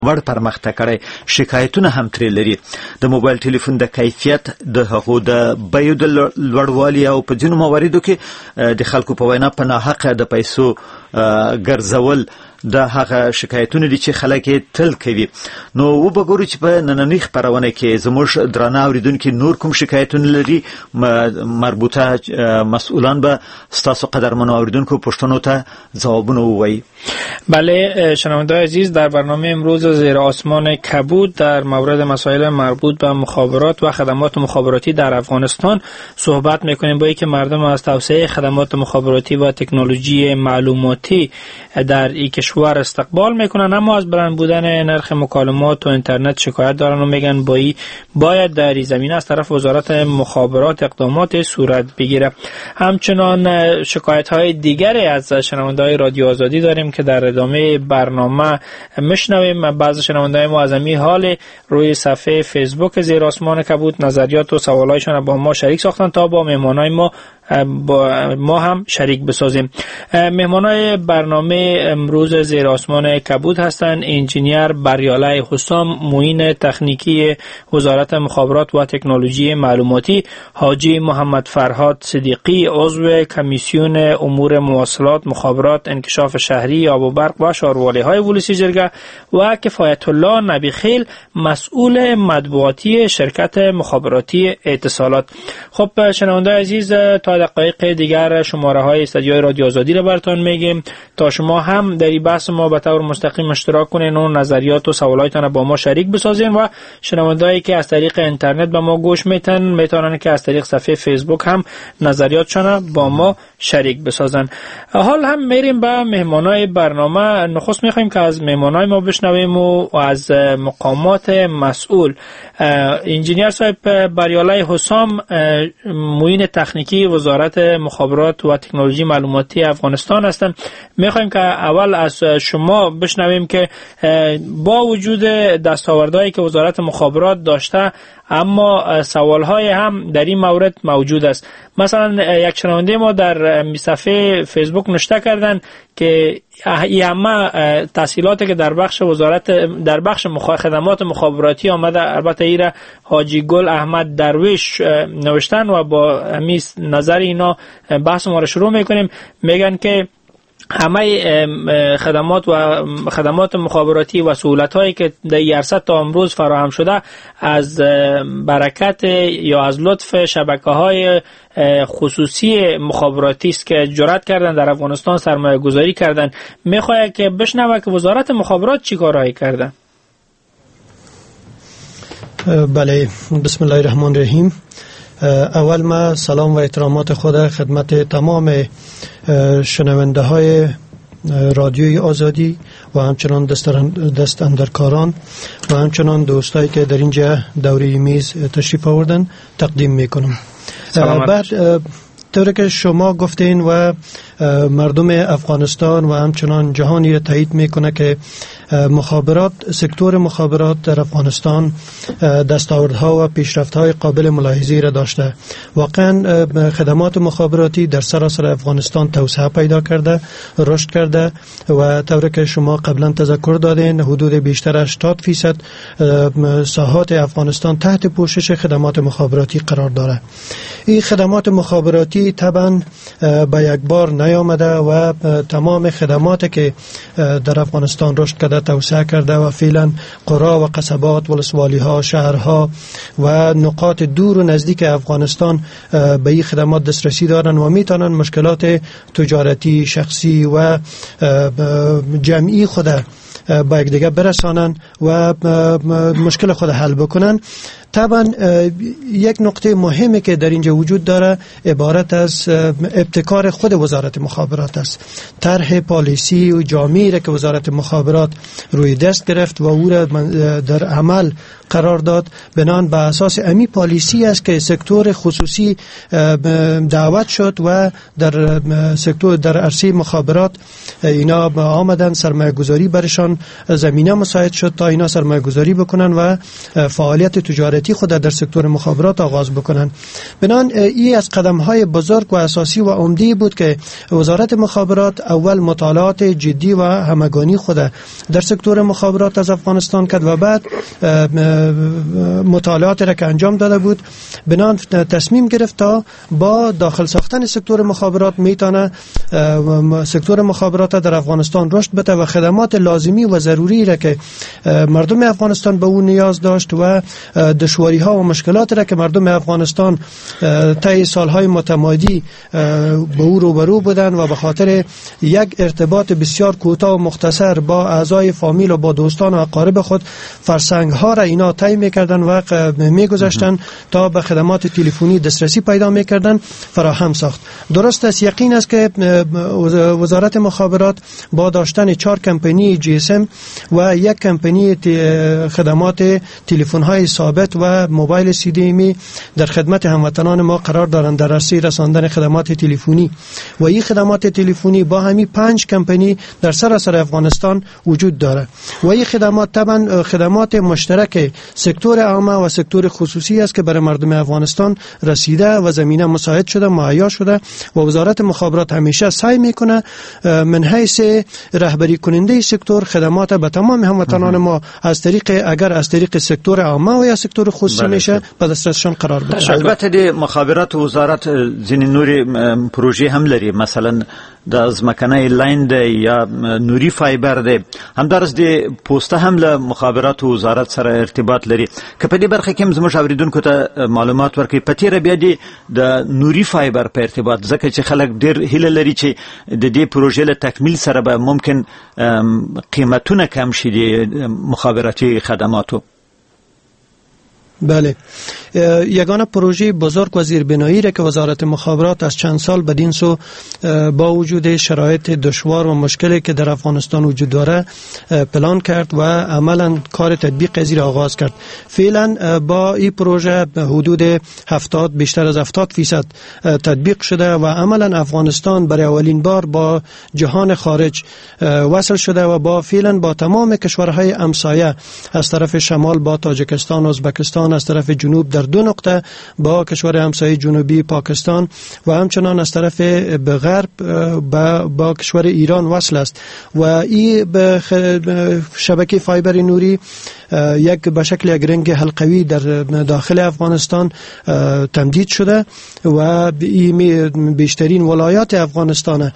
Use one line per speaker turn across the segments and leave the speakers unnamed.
ور پرمختګ کړی، شکایتونه هم ترې لري. د موبایل ټلیفون د کیفیت، د هغو د بیو د لوړوالي او په ځینو مواردو کې د خلکو په وینا په ناحقه د پیسو ګرځول د هغه شکایتونه دي چې خلک یې تل کوي. نو وبګورو چې په نننۍ خپرونه کې زموږ درانه اوریدونکو نور کوم شکایتونه لري، مربوطه مسئولان به ستاسو قدرمنو اوریدونکو پوښتنو ته ځوابونه ووایي.
بله شنونده‌های عزیز، در برنامه امروز زیر آسمان کبود در مورد مسائل مربوط به مخابرات و خدمات مخابراتی در افغانستان صحبت میکنیم. با اینکه مردم از توسعه خدمات مخابراتی و تکنولوژی معلوماتی در این کشور استقبال میکنن، اما از بلند بودن نرخ مکالمات و اینترنت شکایت دارن و میگن باید در این زمینه از طرف وزارت مخابرات اقدامات صورت بگیره. همچنان شکایت های دیگری از شنونده‌های رادیو آزادی داریم که در ادامه برنامه میشنویم. بعضی شنونده‌های ما از همین حال روی صفحه فیسبوک زیر آسمان کبود نظریات و سوالایشان با ما شریک ساختن تا با مهمانای ما هم شریک بسازیم. مهمانای برنامه امروز زیر آسمان کبود هستند انجینیر بریاله حسام، معین تکنیکی وزارت مخابرات و تکنولوژی معلوماتی، حاجی محمد فرهاد صدیقی عضو کمیسیون امور مواصلات، مخابرات، انکشاف شهری، آب و برق و شاروالی‌های ولسی جرگه و کفایت الله نبیخیل مسئول مطبوعاتی شرکت مخابراتی اتصالات. خب شنونده‌های عزیز، تا دقایق دیگر شماره های استودیوی رادیو آزادی رو براتون میگیم تا شما هم در این بحث ما به طور مستقیم اشتراک کنین و نظریات و سوالاتتان با ما شریک بسازین و شنوندهایی که از طریق اینترنت به ما گوش میتونن که از طریق صفحه فیسبوک هم نظریاتشان با ما شریک بسازن. حال هم میریم به مهمانای برنامه. نخست میخوایم که از مهمانای ما بشنویم و از مقامات مسئول. انجینیر صاحب بریاله حسام، معین تکنیکی وزارت مخابرات و تکنولوژی معلوماتی افغانستان هستند. میخوایم که اول از شما بشنویم که با وجود دستاوردهایی که وزارت مخابرات داشته، اما سوالهای هم در این مورد موجود است. مثلا یک شنونده ما در صفحه فیسبوک نوشته کردن که این همه تحصیلاتی که در بخش وزارت در بخش خدمات مخابراتی آمده، البته ایره حاجی گل احمد درویش نوشتن و با همین نظر اینا بحث ما را شروع میکنیم. میگن که همه خدمات مخابراتی و سهولت‌هایی که در عرصه تا امروز فراهم شده از برکت یا از لطف شبکه‌های خصوصی مخابراتی است که جرأت کردن در افغانستان سرمایه گذاری کردن. میخواد که بشنوه که وزارت مخابرات چی کارهایی کرده.
بله، بسم الله الرحمن الرحیم. اول ما سلام و احترامات خود خدمت تمام شنونده های رادیوی آزادی و همچنان دست اندرکاران و همچنان دوستایی که در اینجا دوره میز تشریف آوردن تقدیم میکنم. بعد طوری که شما گفتین و مردم افغانستان و همچنان جهانی تایید میکنه که مخابرات، سکتور مخابرات در افغانستان دستاوردها و پیشرفت‌های قابل ملاحظه‌ای را داشته. واقعا خدمات مخابراتی در سراسر افغانستان توسعه پیدا کرده، رشد کرده و طوری که شما قبلا تذکر دادین حدود بیشتر 80% ساحات افغانستان تحت پوشش خدمات مخابراتی قرار داره. این خدمات مخابراتی طبعا به یک بار نیامده و تمام خدماتی که در افغانستان رشد کرده، توسعه کرده و فعلا قرا و قصبات، ولسوالی‌ها، شهرها و نقاط دور و نزدیک افغانستان به این خدمات دسترسی دارن و میتونن مشکلات تجارتی، شخصی و جمعی خود با یک دیگه برسانن و مشکل خود حل بکنن. طبعا یک نقطه مهمی که در اینجا وجود داره عبارت از ابتکار خود وزارت مخابرات است. طرح پالیسی و جامعی را که وزارت مخابرات روی دست گرفت و او را در عمل قرار داد، بنان به اساس امی پالیسی است که سکتور خصوصی دعوت شد و در سکتور در عرصه مخابرات اینا آمدن سرمایه گذاری برشان افغانستان زمینه مساعد شد تا اینا سرمایه گذاری بکنن و فعالیت تجارتی خود در سکتور مخابرات آغاز بکنن. بنان این از قدم های بزرگ و اساسی و عمده بود که وزارت مخابرات اول مطالعات جدی و همگانی خود در سکتور مخابرات از افغانستان کرد و بعد مطالعات را که انجام داده بود بنان تصمیم گرفت تا با داخل ساختن سکتور مخابرات میتونه سکتور مخابرات در افغانستان رشد بده و خدمات لازمی و ضروری را که مردم افغانستان به اون نیاز داشت و دشواری ها و مشکلات را که مردم افغانستان طی سالهای متمادی به او روبرو بودند و به خاطر یک ارتباط بسیار کوتاه و مختصر با اعضای فامیل و با دوستان و اقارب خود فرسنگ ها را اینا طی می‌کردند و می‌گذاشتند تا به خدمات تلفنی دسترسی پیدا می‌کردند فراهم ساخت. درست است، یقین است که وزارت مخابرات با داشتن 4 کمپانی GSM و 1 کمپانی خدمات تلفن‌های ثابت و موبایل CDMA در خدمت هموطنان ما قرار دارند در راسته رساندن خدمات تلفنی و این خدمات تلفنی با همین 5 کمپانی در سراسر افغانستان وجود داره و این خدمات طبعا خدمات مشترک سکتور عامه و سکتور خصوصی است که برای مردم افغانستان رسیده و زمینه مساعد شده، مهیا شده و وزارت مخابرات همیشه سعی میکنه من حیث رهبری کننده سکتور خدمات به تمام هموطنان ما از طریق سکتور عامه و یا سکتور خصوصی میشه به دسترسشان قرار بده.
البته د مخابرات وزارت ځینې نوري پروژې هم لري، مثلا د ځمکنۍ لاین دی یا نوري فایبر دی، همدارس د پوسټه هم له مخابرات وزارت سره ارتباط لري. که په دې برخه کې زموږ اوریدونکو ته معلومات ورکړي، په تیره بیا د نوري فایبر په ارتباط، ځکه چې خلک ډېر هیله لري چې د دې پروژې له تکمیل سره به ممکن قیمتونه کم شي د مخابراتي خدماتو.
بله، یگانه پروژه بزرگ و زیربنایی را که وزارت مخابرات از چند سال بدین سو با وجود شرایط دشوار و مشکلی که در افغانستان وجود داره پلان کرد و عملا کار تطبیق از را آغاز کرد. فعلا با این پروژه حدود بیشتر از 70% تطبیق شده و عملا افغانستان برای اولین بار با جهان خارج وصل شده و با فعلا با تمام کشورهای همسایه از طرف شمال با تاجیکستان و ازبکستان، از طرف جنوب در 2 نقطه با کشور همسایه جنوبی پاکستان و همچنان از طرف به غرب با کشور ایران وصل است و این به شبکه فایبر نوری به شکل یک رنگ حلقوی در داخل افغانستان تمدید شده و بیشترین ولایات افغانستان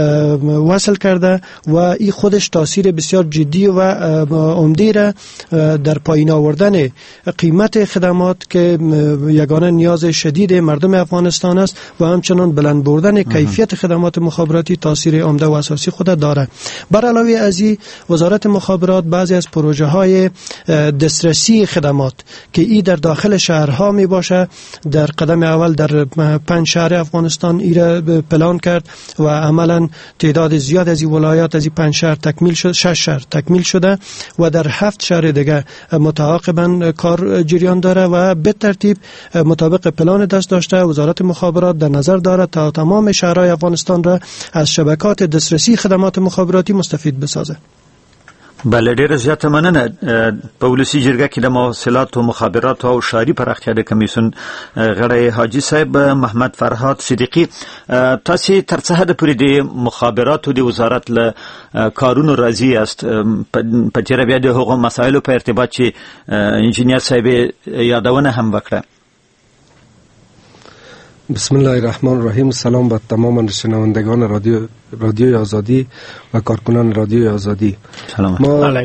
وصل کرده و این خودش تاثیر بسیار جدی و عمده را در پایین آوردن قیمت خدمات که یگانه نیاز شدید مردم افغانستان است و همچنان بلند بردن کیفیت خدمات مخابراتی تاثیر عمده و اساسی خود داره. بر علاوه از این وزارت مخابرات بعضی از پروژه های دسترسی خدمات که ای در داخل شهرها می باشه در قدم اول در 5 شهر افغانستان ای را پلان کرد و عملا تعداد زیاد از این ولایات از این 5 شهر تکمیل شد، 6 شهر تکمیل شده و در 7 شهر دیگه متعاقبا کار جریان داره و به ترتیب مطابق پلان دست داشته وزارت مخابرات در نظر دارد تا تمام شهرهای افغانستان را از شبکات دسترسی خدمات مخابراتی مستفید بسازه.
بله، ډیره زیاته مننه. په ولسي جرګه کې د مواصلات او مخابرات او ښاري پراختیا د کمیسیون غړی حاجي صاحب محمد فرهاد صدیقي، تاسو تر څه حد پورې د مخابراتو د وزارت له کارونو راضي یاست؟ په تیره بیا د هغو مسایلو په ارتباط چې انجینیر صاحب یادونه هم وکړه.
بسم الله الرحمن الرحیم. سلام به تمام شنوندگان رادیوی آزادی و کارکنان رادیوی آزادی.
سلام.
ما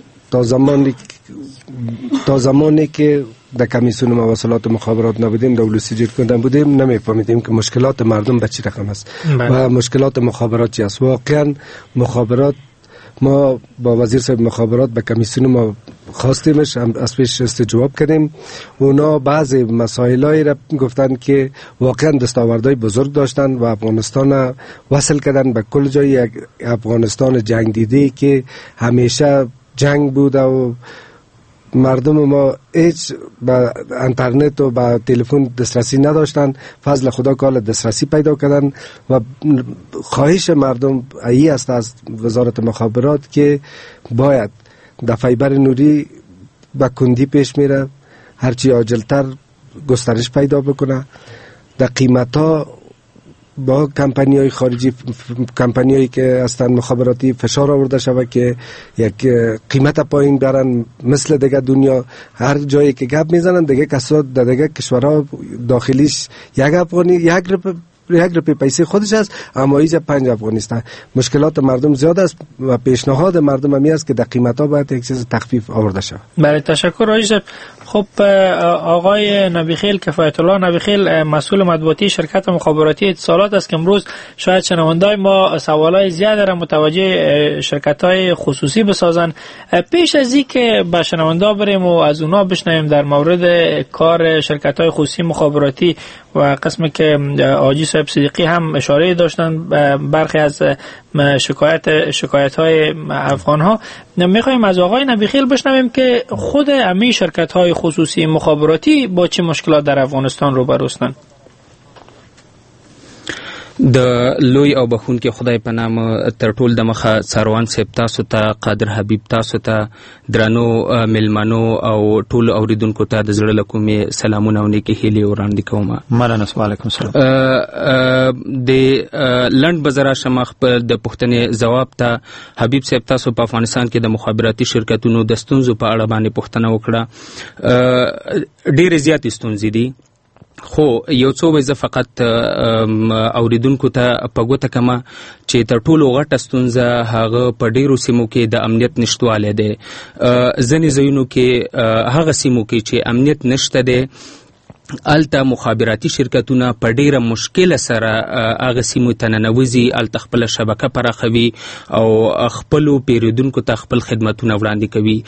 تا زمانی که در کمیسیون مواصلات و مخابرات نبودیم، در ولسی جرگه نبودیم، نمیفهمیدیم که مشکلات مردم به چه رقم است و مشکلات مخابرات چی است. واقعا مخابرات، ما با وزیر صاحب مخابرات به کمیسیون ما خواستیمش، از پیش استجواب کردیم. اونا بعضی مسائلایی را گفتن که واقعا دستاوردهای بزرگ داشتن و افغانستان وصل کردن به کل جای یک افغانستان جنگ دیده که همیشه جنگ بوده و مردم ما هیچ به اینترنت و به تلفن دسترسی نداشتن، فضل خدا کال دسترسی پیدا کردن و خواهش مردم ای است از وزارت مخابرات که باید در فایبر نوری به کندی پیش میره، هرچی عاجلتر گسترش پیدا بکنه، در قیمت ها با کمپانی‌های خارجی، کمپانی‌هایی که هستند مخابراتی فشار آورده شود که یک قیمت پایین برن، مثل دیگه دنیا هر جایی که گپ میزنن دیگه کسا در دیگه کشورها داخلیش یک افغانی یک روپیه پیسه خودش است، اما اینجا 5 افغانی است. مشکلات مردم زیاد است و پیشنهاد مردم همی است که در قیمت ها باید یک چیز تخفیف آورده شود.
بله تشکر رئیس. خب آقای نبیخیل، کفایت الله نبیخیل، مسئول مطبوعاتی شرکت مخابراتی اتصالات است که امروز شاید شنوندای ما سوالای زیاد را متوجه شرکت‌های خصوصی بسازن. پیش از این که به شنوندا بریم و از اونا بشنویم در مورد کار شرکت‌های خصوصی مخابراتی و قسمی که آجی صاحب صدیقی هم اشاره داشتن برخی از شکایت‌های افغان‌ها، می‌خوایم از آقای نبیخیل بشنویم که خود امی شرکت‌های خصوصی مخابراتی با چه مشکلات در افغانستان روبرو هستند.
د لوی او بخون کې خدای په نام تر ټول د مخه سروان صاحب تاسو ته، قادر حبیب تاسو ته، درنو ملمنو او ټول اوریدونکو ته د زړه له کومې سلامونه او نیکې هیلې وړاندې کوم.
مننه. وعلیکم السلام.
د لند بازار شمخ د پښتنې جواب ته حبیب صاحب تاسو په افغانستان کې د مخابراتي شرکتونو د ستونزو په اړه باندې پوښتنه وکړه. ډېرې زیاتې ستونزې دي، خو یو څو وځه فقط اوریدونکو ته په ګوته کما چې تر ټولو غټه ستونزه هغه په ډیرو سیمو کې د امنیت نشټواله ده. ځینې ځایونو کې هغه سیمو کې چې امنیت نشته ده الته مخابراتي شرکتونه په ډیره مشکل سره هغه سیمو ته ننوځي، الته خپل شبکه پراخوي او خپل پیرودونکو ته خپل خدماتونه وړاندې کوي.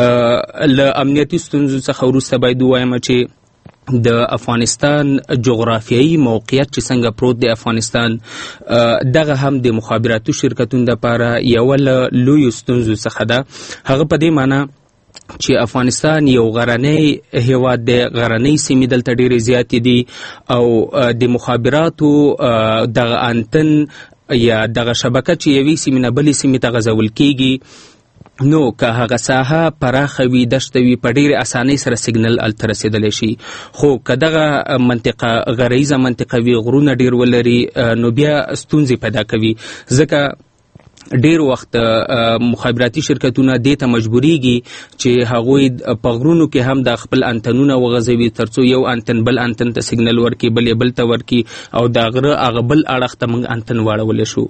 له امنیتي ستونزو څخه وروسته باید ووایم چې د افغانستان جغرافیایي موقعیت چې څنګه پروت دی افغانستان، دغه هم د مخابراتي شرکتونو لپاره یو له لویو ستونزو څخه ده. هغه په دې معنی چې افغانستان یو غرنی هیواد دی، غرنی سیمې دلته ډېرې زیاتې دي او د مخابراتو دغه انتن یا دغه شبکه چې یوې سیمې نه بلې سیمې ته غځول کېږي، نو که هغه ساحه پراخه وي، دشته وي، په ډېرې اسانۍ سره سیګنل الته رسېدلی شي. خو که دغه منطقه غریزه منطقه وي، غرونه ډېر ولري، نو بیا ستونزې پیدا کوي. ځکه ډیر وخت مخابراتي شرکتونه دې ته مجبوریږي چې هغوی په غرونو کې هم د خپل انتنونه وغځوي ترڅو یو انتن بل انتن ته سیګنل ورکړي، بل بل ته ورکړي او د غره هغه بل اړخ ته موږ انتن واړولی شو.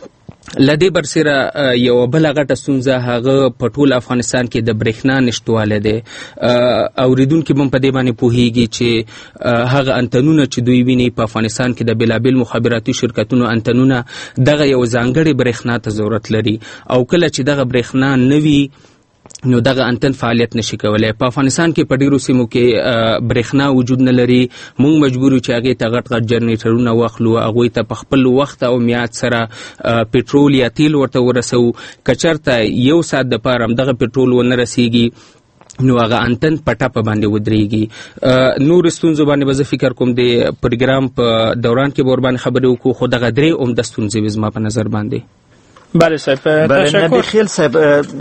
لدې برسره یو بل غټه ستونزه هغه په ټول افغانستان کې د برېښنا نشټواله دی. اوریدونکي هم په دې باندې پوهیږي چې هغه انتنونه چې دوی ویني په افغانستان کې د بېلابېل مخابراتي شرکتونو انتنونه دغه یو ځانګړې برېښنا ته ضرورت لري او کله چې دغه برېښنا نه وي نو دغه انتن فعالیت نشي کولای. په افغانستان کې په ډیرو سیمو کې برېښنا وجود نه لري، موږ مجبور یو چې هغې ته غټ غټ جنریټرونه واخلو، هغوی ته په خپل وخت او میعاد سره پټرول یا تیل ورته ورسوو. که چېرته یو ساعت دپاره همدغه پټرول ونه رسیږي نو هغه انتن په ټاپه باندې ودرېږي. نور ستونزو باندې به زه فکر کوم د پروګرام په دوران کې به ورباندې خبرې وکړو، خو دغه درې عمده ستونزې وي زما په نظر باندې.
بله صاحب تشکر.
نبیخیل صاحب،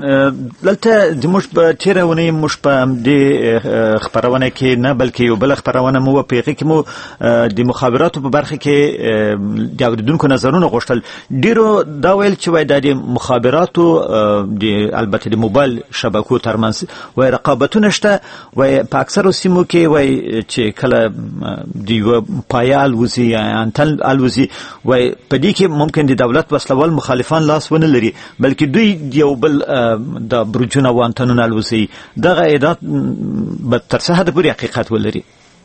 دلته زموږ په تېره اونۍ موږ په همدې خپرونه کې نه بلکې یو بله خپرونه مو په هغې کې مو د مخابراتو په برخه کې د اورېدونکو نظرونه غوښتل. ډېرو دا ویل چې وایي دا د مخابراتو البته د موبایل شبکو ترمنځ وایي رقابتونه شته، وایي په اکثرو سیمو کې وایي چې کله د یوه پایه الوځي یا انتن الوځي، وایي په دې کې ممکن د دولت وسلوال مخالفان لاس ونه لري بلکې دوی یو بل د برجونه و انتنونه الوځي. دغه ادعا به تر څه حده پورې حقیقت ولري؟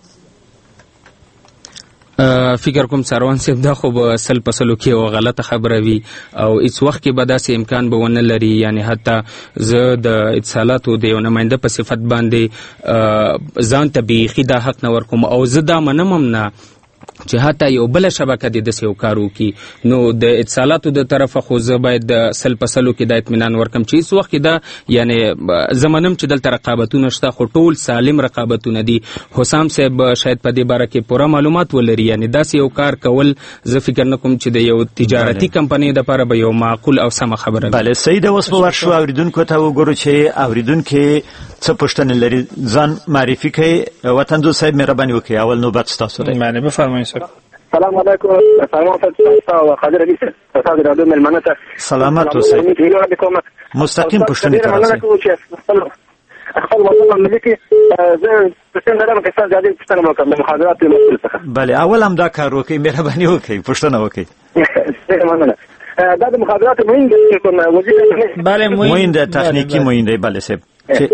فکر کوم سروان صاحب دا خو به سل په سلو کې یوه غلطه خبره وي او هیڅ وخت کې به داسې امکان به ونه لري. یعنی حتی زه د اتصالاتو د یو نماینده په صفت باندې ځان ته بیخي دا حق نه ورکوم او زه دا منم هم نه چې حتی یو بل شبکه د دسیو کارو کی نو د اتصالاتو د طرفه خو زه باید د سل پسلو کې د اطمینان ورکم چې هیڅ وخت کې دا یعنی زمانم چې دلته رقابتونه شته خو ټول سالم رقابتونه دي. حسام صاحب شاید په دې باره کې پوره معلومات ولري، یعنی داسې یو کار کول زه فکر نه کوم چې د یو تجارتي کمپنۍ لپاره به یو معقول او سمه خبره ده.
بله سید، اوس به ورشو اوریدونکو ته وګورو چې اوریدونکو څه پوښتنې لري. ځان معرفي کړئ. وطندو صاحب مهرباني وکړئ، اول نوبت ستاسو دی.
بله بفرمایئ صاحب.
السلام علیکم. سلام قادر علی استاد رادیو ملمنه.
سلامات اوسئ. مستقیم پوښتنې ته راځئ.
خپل وطن ملي زه څنګه درم کې څنګه د پښتنو مکمل محاضرات څخه.
بله اول هم دا کار وکړئ، مهرباني وکړئ، پوښتنه وکړئ.
مننه. دا د محاضرات مهم دي کوم وظیفه.
بله
مهم ده، تخنیکی مهم ده. بله صاحب.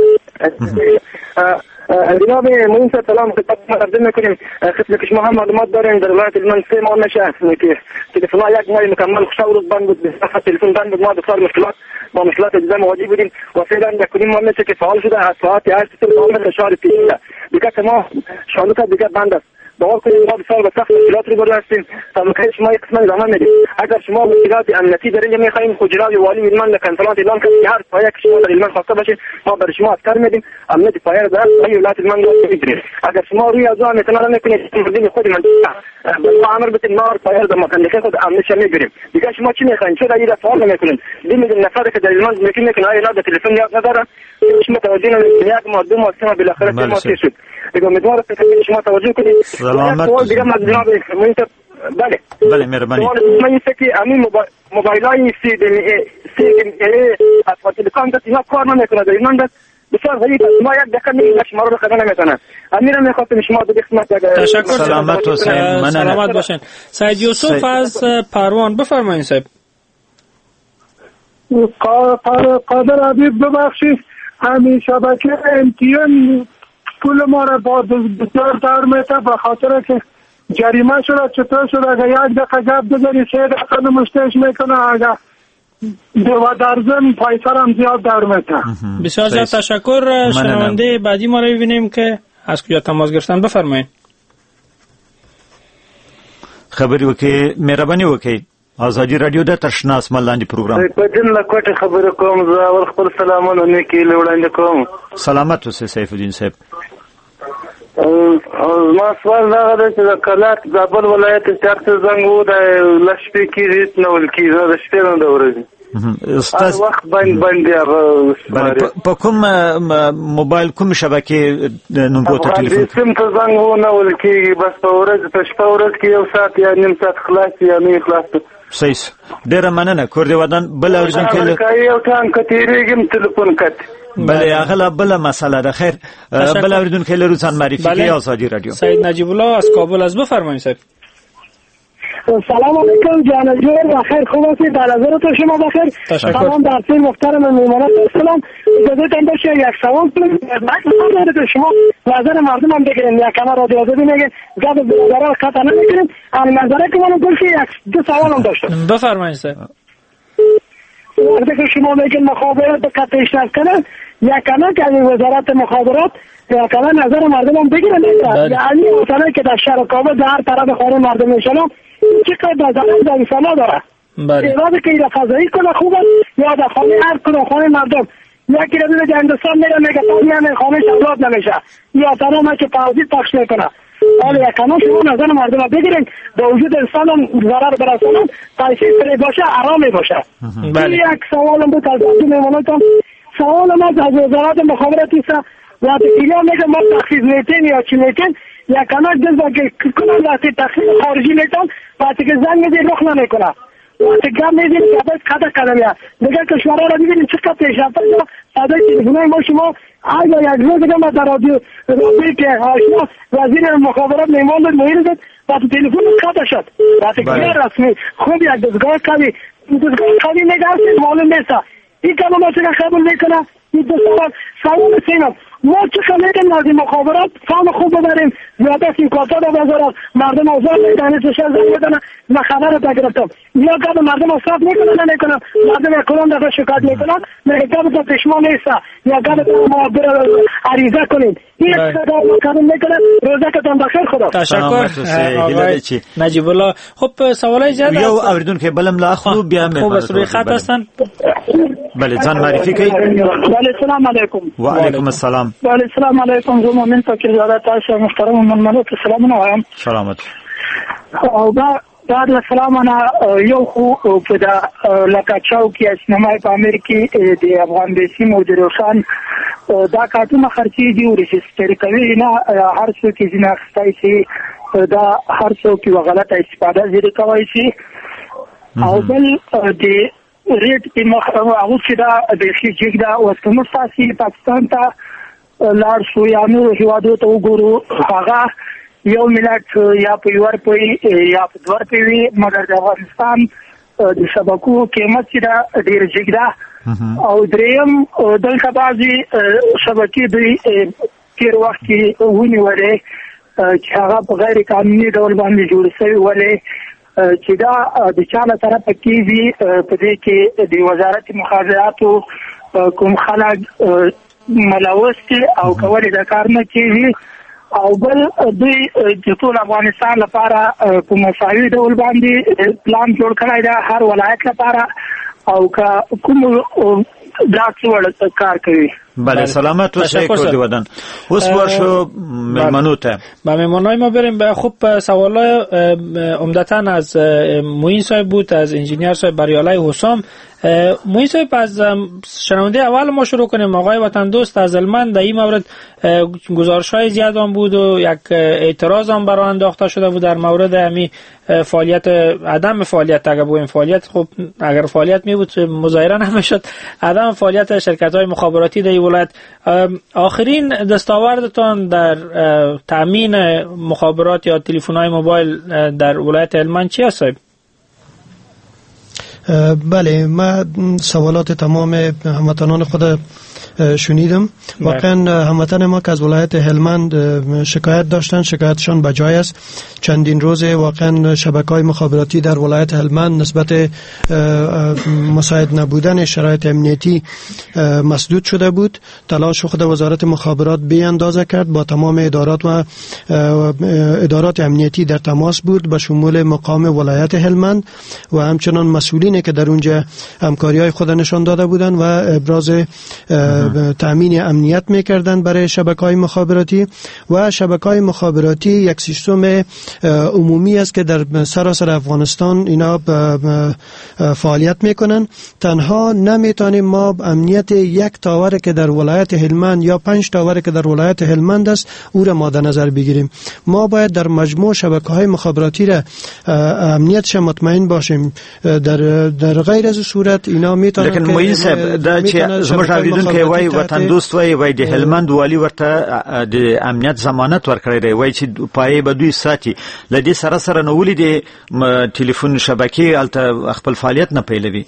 جناب مهندس سلام خدمت مقدم میکنیم. خدمت شما هم معلومات داریم در ولایت هلمند 3 ماه نشه که تلفن یک ماه مکمل خوش بند بود، تلفن بند بود، ما بسیار مشکلات دیگه مواجه بودیم و فعلا یک ماه میشه که فعال شده از ساعت 8 صبح شهر پیشینه دیگه که ما شانوکا دیگه بند است. باور کنید ما بسیار به سخت مشکلات روبرو هستیم. طبقه شما یک قسمت ادامه میدیم. اگر شما مشکلات امنیتی دارین میخواین جناب والی هلمند کنفرانس اعلام کنید هر پایه که شما در هلمند خواسته باشید ما برای شما اذکار میدیم. امنیت پایه در ولایت هلمند رو میگیریم. اگر شما روی از آن اعتماد نکنید مردم خود من با امر بتین ما پایه در مکانیکه خود امنیت میگیریم. دیگه شما چی میخواین؟ چرا این فعال نمیکنید؟ دیگه نفر که در هلمند میکنه آیا نه تلفن یاد نداره؟ شما توجه نمیکنید. یک ما دو ما سه ما بالاخره سه ما شد. دیگه امیدوارم که شما توجه کنید.
سلامت.
دیگه ما جناب مهندس
بله مهربانی.
من است که همین موبایلای از تلفن دست اینا کار نمیکنه. در ایران دست بسیار غریب است. ما یک دقیقه میگیم شما رو خبر نمیکنن. امیر میخواستم شما دو قسمت
تشکر.
سلامت حسین.
سلامت باشین. سید یوسف از پروان بفرمایید صاحب.
قادر حبیب ببخشید همین شبکه MTN پول ما را با بسیار دار میته به خاطر که جریمه شده. چطور شده اگر یک دقیقه گپ بزنی 3 دقیقه مشتش میکنه اگر و در ضمن پیسر هم زیاد در میته.
بسیار زیاد تشکر. شنونده بعدی ما را ببینیم که از کجا تماس گرفتن. بفرمایید.
خبری وکي مهرباني وکي. آزادی رادیو د تشناس ملاندې پروګرام
په دې لکوټه خبره کوم. زه اول خپل سلامونه نیکی وړاندې کوم.
سلامت اوسئ سیف الدین صاحب.
ما سوال دا غواړم چې د کلات زابل ولایت چارته زنګ وو د لشپې کې هیڅ نه ول کیږي د شپې نه د ورځې
استاد
وخت باندې
په کوم موبایل کوم شبکې نمبر ته ټلیفون
سم ته زنګ وو نه ول کیږي بس په ورځ په شپه ورځ کې یو ساعت یا نیم ساعت خلاص یا نه خلاص.
صحیح. ډیره مننه. کور دی ودان بل اوریدونکو
یو ټان کتیریږم تلیفون کټ.
بله اغلا بله مسئله ده. خیر بله اوریدونکو لرو ځان معرفي کړئ. آزادی رادیو.
سید نجیب الله از کابل از بفرمایید صاحب.
سلام علیکم جان جور بخیر. خوب هستید؟ در نظرتون شما بخیر. سلام در سیر محترم میمانت. سلام اجازهتون باشه یک سوال کنم. من شما نظر مردم هم بگیریم. یک کمر رادیو آزادی میگه گپ برادرها قطع نمیکنیم. اما نظره که من گفت یک دو سوال هم داشتم.
بفرمایید صاحب.
وقتی که شما میگین مخابرات به قطع اشتراک کنن یک کمر که وزارت مخابرات یا کمر نظر مردم هم بگیرن. یعنی مثلا که در شهر کابل در هر طرف خانه مردم میشنم چقدر در انسانا داره. ایراد که ایره فضایی کنه خوب است یا در خانه هر کنه خانه مردم یکی رو بیده هندوستان میره میگه پامی همه خانه شبلات نمیشه یا تنها که پاوزی پخش میکنه. حالا یکانا شما نظر مردم بگیرین با وجود انسان هم ضرر برسانم پیسی سری باشه آرامی باشه. یک سوالم بود از دو میمانتم. سوالم از وزارت مخابرات است وقتی اینا میگه ما تخصیص میتین یا چی میتین یکانا جزا که کنن وقتی تخصیص خارجی میتون وقتی که زنگ میدین رخ نمیکنه. وقتی گم میدین جبت قدر کردم دیگه کشورها را میبینیم چقدر پیشرفته شده. صدای تلفن‌های ما شما اگه یک روز دیگه ما در رادیو که آشنا وزیر مخابرات میمان بود محیر زد وقتی تلفن قطع شد. وقتی که رسمی خوب یک دستگاه قوی نگه معلوم نیست. این کلمات را قبول میکنه. این دو سوال سینم ما چقدر میگیم از این مخابرات فهم خوب ببریم زیاده سیمکارتا را بذارن مردم آزار میدنه چشم زن میدنه من خبر تا گرفتم یا که مردم اصلاف میکنن نمیکنن مردم کلان دفعه شکایت میکنن میگه که پشما نیست یا که ما عریضه کنیم این اقتدار قانون میکنن روزه که تان بخیر خدا
تشکر نجیب الله. خب سوالای زیاد
یو اوریدون که بلم لا اخلو بیا می
خب بس روی خط هستن.
بله ځان معرفي کړئ.
بله سلام علیکم.
وعلیکم السلام.
بله سلام علیکم. زه مومن فقیر زاده تاسو محترم منمنو ته سلامونه وایم.
سلامت.
او بعد السلامونه یو خو په دا لکاچاو کې اسنامه په امریکا د افغان بیسي مدیران دا کارتونه خرچي دي او ريجستر کوي نه هر څه کې ځنه خستای شي دا هر څه کې غلطه استفاده زیری کوي شي او بل د ریټ په مخه او چې دا د شي چې دا وسمو تاسو پاکستان ته لار شو یا نو هیوادو ته وګورو هغه یو ملت یا په یور په یا په دور په وی مګر د افغانستان د شبکو قیمت چې دا ډیر جګدا او دریم دلته بعضي شبکې د تیر وخت کې ونیولې چې هغه په غیر قانوني ډول باندې جوړ شوی ولې چې دا د چا له طرفه کېږي په دې کې د وزارت مخابراتو کوم خلک ملوث دي او کولې د کار نه کېږي او بل دوی د ټول افغانستان لپاره په مساوي ډول باندې پلان جوړ کړی دی هر ولایت لپاره او کوم بلاک څوړ کار کوي.
بله سلامت باشه کردی ودن. اوس ورشو مهمانو ته.
با مهمانای ما بریم. خوب سوالای عمدتاً از معین صاحب بود، از انجینیر صاحب بریالای حسام. معین صاحب از شنونده اول ما شروع کنیم. آقای وطن دوست از هلمند در این مورد گزارش‌های زیاد هم بود و یک اعتراض هم برای انداخته شده بود در مورد همین فعالیت عدم فعالیت اگر بگویم فعالیت خب اگر فعالیت می بود مظاهره نمیشد عدم فعالیت شرکت‌های مخابراتی در ولایت. آخرین دستاوردتان در تامین مخابرات یا تلفن‌های موبایل در ولایت هلمند چی است؟
بله ما سوالات تمام هموطنان خود شنیدم. واقعا هموطن ما که از ولایت هلمند شکایت داشتن، شکایتشان بجای است. چندین روز واقعا شبکه‌های مخابراتی در ولایت هلمند نسبت مساعد نبودن شرایط امنیتی مسدود شده بود. تلاش خود وزارت مخابرات به اندازه کرد، با تمام ادارات و ادارات امنیتی در تماس بود به شمول مقام ولایت هلمند و همچنان مسئولینی که در اونجا همکاری‌های خود نشان داده بودند و ابراز تامین امنیت میکردن برای شبکه‌های مخابراتی و شبکه‌های مخابراتی یک سیستم عمومی است که در سراسر افغانستان اینا فعالیت میکنن. تنها نمیتونیم ما امنیت یک تاور که در ولایت هلمند یا 5 تاور که در ولایت هلمند است او را مد نظر بگیریم. ما باید در مجموع شبکه‌های مخابراتی را امنیتش مطمئن باشیم. در غیر از صورت اینا میتونن
لیکن معین صاحب دا چې زموږ اوریدونکو وای وطن دوست وای د هلمند والی ورته د امنیت ضمانت ورکړی دی، وای چې پای به دوی ساتي. لدې سره سره نو ولې د ټلیفون شبکې الته خپل فعالیت نه پیلوي؟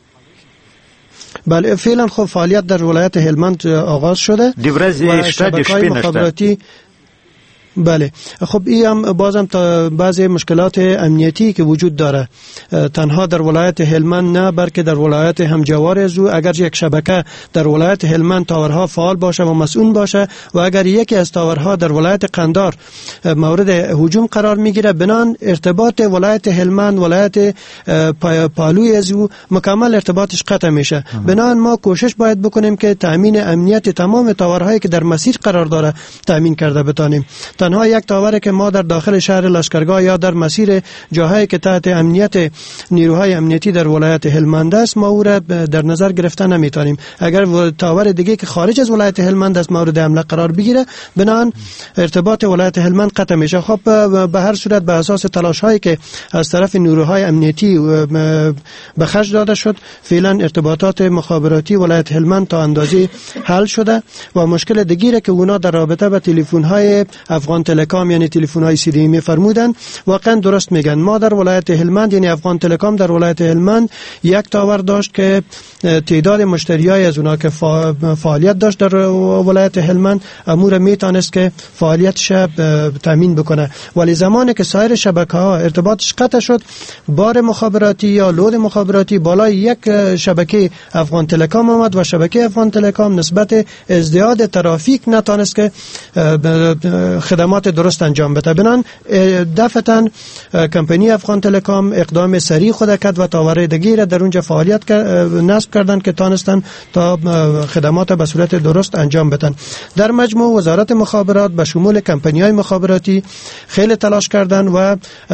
بله فعلا خب فعالیت در ولایت هلمند آغاز شده.
د ورځې شته د شپې نشته.
بله خب این هم بازم تا بعضی مشکلات امنیتی که وجود داره تنها در ولایت هلمند نه بلکه در ولایت همجوار از او اگر یک شبکه در ولایت هلمند تاورها فعال باشه و مسئول باشه و اگر یکی از تاورها در ولایت قندار مورد هجوم قرار میگیره بنان ارتباط ولایت هلمند ولایت پالوی از او مکمل ارتباطش قطع میشه. بنان ما کوشش باید بکنیم که تامین امنیت تمام تاورهایی که در مسیر قرار داره تامین کرده بتانیم. تنها یک تاوره که ما در داخل شهر لشکرگاه یا در مسیر جاهایی که تحت امنیت نیروهای امنیتی در ولایت هلمند است ما او را در نظر گرفته نمیتونیم. اگر تاور دیگه که خارج از ولایت هلمند است مورد حمله قرار بگیره بنان ارتباط ولایت هلمند قطع میشه. خب به هر صورت به اساس تلاش هایی که از طرف نیروهای امنیتی به خرج داده شد فعلا ارتباطات مخابراتی ولایت هلمند تا اندازه حل شده و مشکل دیگه که اونا در رابطه با تلفن های افغان تلکام یعنی تلفن‌های سیدی می‌فرمودند واقعا درست میگن. ما در ولایت هلمند یعنی افغان تلکام در ولایت هلمند یک تاور داشت که تعداد مشتریای از اونها که فعالیت داشت در ولایت هلمند امور میتونست که فعالیتش تامین بکنه، ولی زمانی که سایر شبکه‌ها ارتباطش قطع شد بار مخابراتی یا لود مخابراتی بالای یک شبکه افغان تلکام آمد و شبکه افغان تلکام نسبت ازدیاد ترافیک نتونست که خدمات درست انجام بده. بنان دفعتاً کمپانی افغان تلکام اقدام سریع خود کرد و تاور دیگه را در اونجا فعالیت نصب کردند که تانستن تا خدمات به صورت درست انجام بدن. در مجموع وزارت مخابرات به شمول کمپانی‌های مخابراتی خیلی تلاش کردند و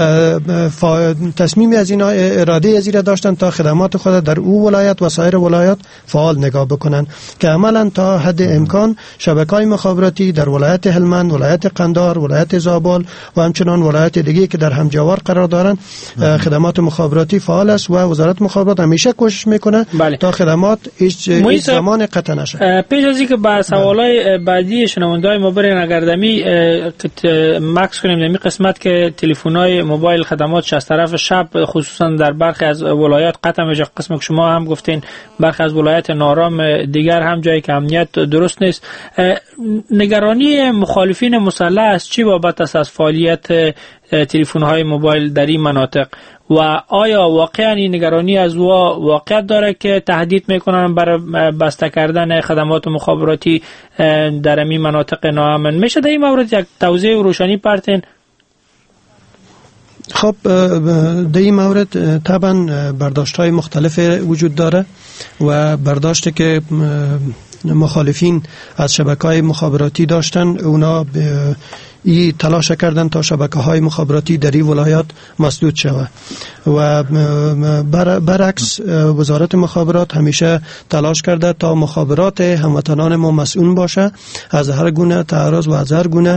تصمیم از اینا اراده از این داشتن تا خدمات خود در او ولایت و سایر ولایات فعال نگاه بکنن که عملا تا حد امکان شبکه‌های مخابراتی در ولایت هلمند، ولایت قندهار، ولایت زابل و همچنان ولایت دیگه که در همجوار قرار دارن خدمات مخابراتی فعال است و وزارت مخابرات همیشه کوشش میکنه تا خدمات هیچ زمان قطع نشه.
پیش از اینکه با سوالای بعدی شنونده‌های ما برین اگردمی مکس کنیم در این قسمت که تلفن‌های موبایل خدمات از طرف شب خصوصا در برخی از ولایات قطع میشه، قسمی که شما هم گفتین برخی از ولایت نارام دیگر هم جایی که امنیت درست نیست. نگرانی مخالفین مسلح است چی بابت است از فعالیت تلفن‌های موبایل در این مناطق و آیا واقعا این نگرانی از واقعیت داره که تهدید میکنن برای بسته کردن خدمات مخابراتی در این مناطق ناامن؟ میشه در این مورد یک توضیح و روشنی پرتین؟
خب در این مورد طبعا برداشت‌های مختلف وجود داره و برداشتی که مخالفین از شبکه‌های مخابراتی داشتن اونا ای تلاش کردن تا شبکه‌های مخابراتی در این ولایات مسدود شود و برعکس وزارت مخابرات همیشه تلاش کرده تا مخابرات هموطنان ما مسئول باشه از هر گونه تعرض و از هر گونه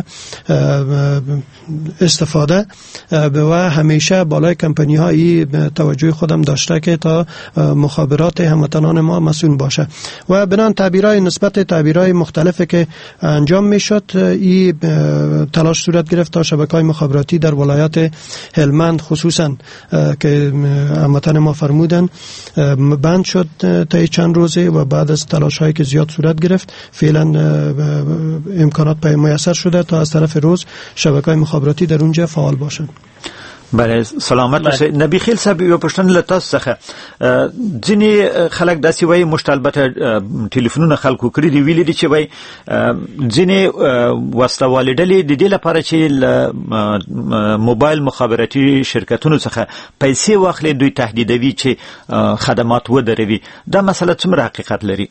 استفاده و همیشه بالای کمپانی‌های توجه خودم داشته که تا مخابرات هموطنان ما مسئول باشه و بنان تعبیرهای نسبت تعبیرهای مختلفی که انجام میشد این تلاش صورت گرفت تا شبکه‌های مخابراتی در ولایت هلمند خصوصا که هموطن ما فرمودن بند شد تا چند روزه و بعد از تلاش‌هایی که زیاد صورت گرفت فعلا امکانات میسر شده تا از طرف روز شبکه‌های مخابراتی در اونجا فعال باشند.
بله سلامت باشه. نبی خیل صاحب یو پښتنه لتاس څخه ځینې خلک داسې وایي مشتلبته ټلیفونونه خلکو کړی دی ویلي دي چې وایي ځینې وسلوالې ډلې د دې لپاره چې موبایل مخابراتي شرکتونو څخه پیسې واخلي دوی تهدیدوي چې خدمات ودروي. دا مسله څومره حقیقت لري؟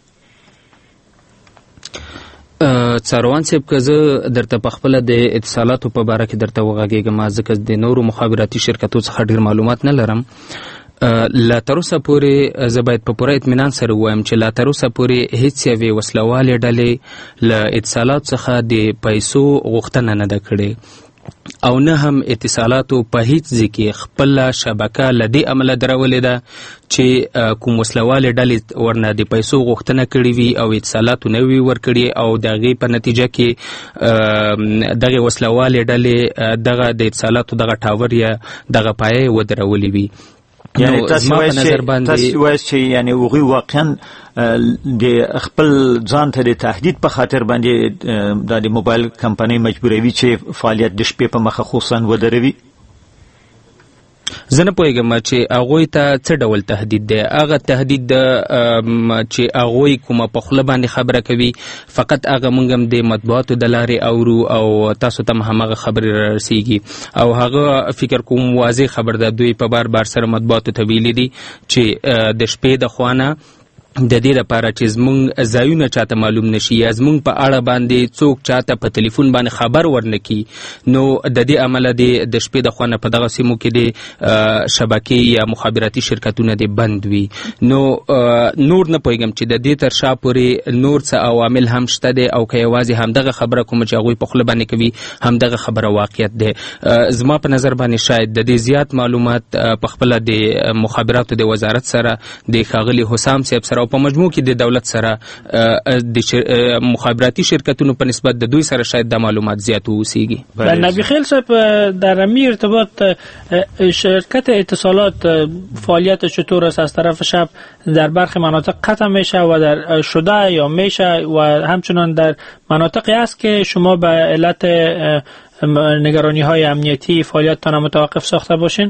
څاروان صاحب که زه درته په خپله د اتصالاتو په باره کې درته وغږېږم ځکه د نورو مخابراتي شرکتو څخه ډېر معلومات نه لرم. لا تر اوسه پورې زه باید په پوره اطمینان سره ووایم چې لا تر اوسه پورې هیڅ یوې وسلوالې ډلې له اتصالاتو څخه د پیسو غوښتنه نه ده کړې او نه هم اتصالاتو په هیڅ ځای کې خپله شبکه له دې امله درولې ده چې کوم وسلوالې ډلې ورنه د پیسو غوښتنه کړې وي او اتصالاتو نه وي ورکړي او د هغې په نتیجه کې دغې وسلوالې ډلې دغه د اتصالاتو دغه ټاور یا دغه پایه ودرولې وي.
یعنی تاسو وایئ چې یعنی هغوی واقعا د خپل ځان ته د تهدید په خاطر باندې د موبایل کمپنۍ مجبوروي چې فعالیت د شپې په مخه خصوصا ودروي؟
زه نه پوهېږم چې هغوی ته څه ډول تهدید دی. هغه تهدید چې هغوی کومه په خوله باندې خبره کوي فقط هغه موږ هم د مطبوعاتو د لارې اورو او تاسو ته هم هماغه خبرې رارسېږي او هغه فکر کوم واضح خبر ده. دوی په بار بار سره مطبوعاتو ته ویلي دي چې د شپې د خوا نه د دې لپاره چې زموږ ځایونه چاته معلوم نشي یا زموږ په اړه باندې څوک چاته په تلیفون باندې خبر ورنکي نو د دې عمله د شپې د خوا نه په دغه سیمو کې د شبکې یا مخابراتي شرکتونه د بند وي. نو نور نه پوهېږم چې د دې تر شا پورې نور څه عوامل هم شته دی او که یوازې همدغه خبره کومه چې هغوی په خوله باندې کوي همدغه خبره واقعیت دی. زما په نظر باندې شاید د دې زیات معلومات په خپله د مخابراتو د وزارت سره د ښاغلي حسام صاحب سره او په مجموع کې د دولت سره د مخابراتي شرکتونو په نسبت د دوی سره شاید د معلومات زیات اوسیږي.
نبی خیل صاحب در امی ارتباط شرکت اتصالات فعالیت چطور است؟ از طرف شب در برخی مناطق قطع میشه و در شده یا میشه و همچنان در مناطقی است که شما به علت نگرانی های امنیتی فعالیتتان متوقف ساخته باشین؟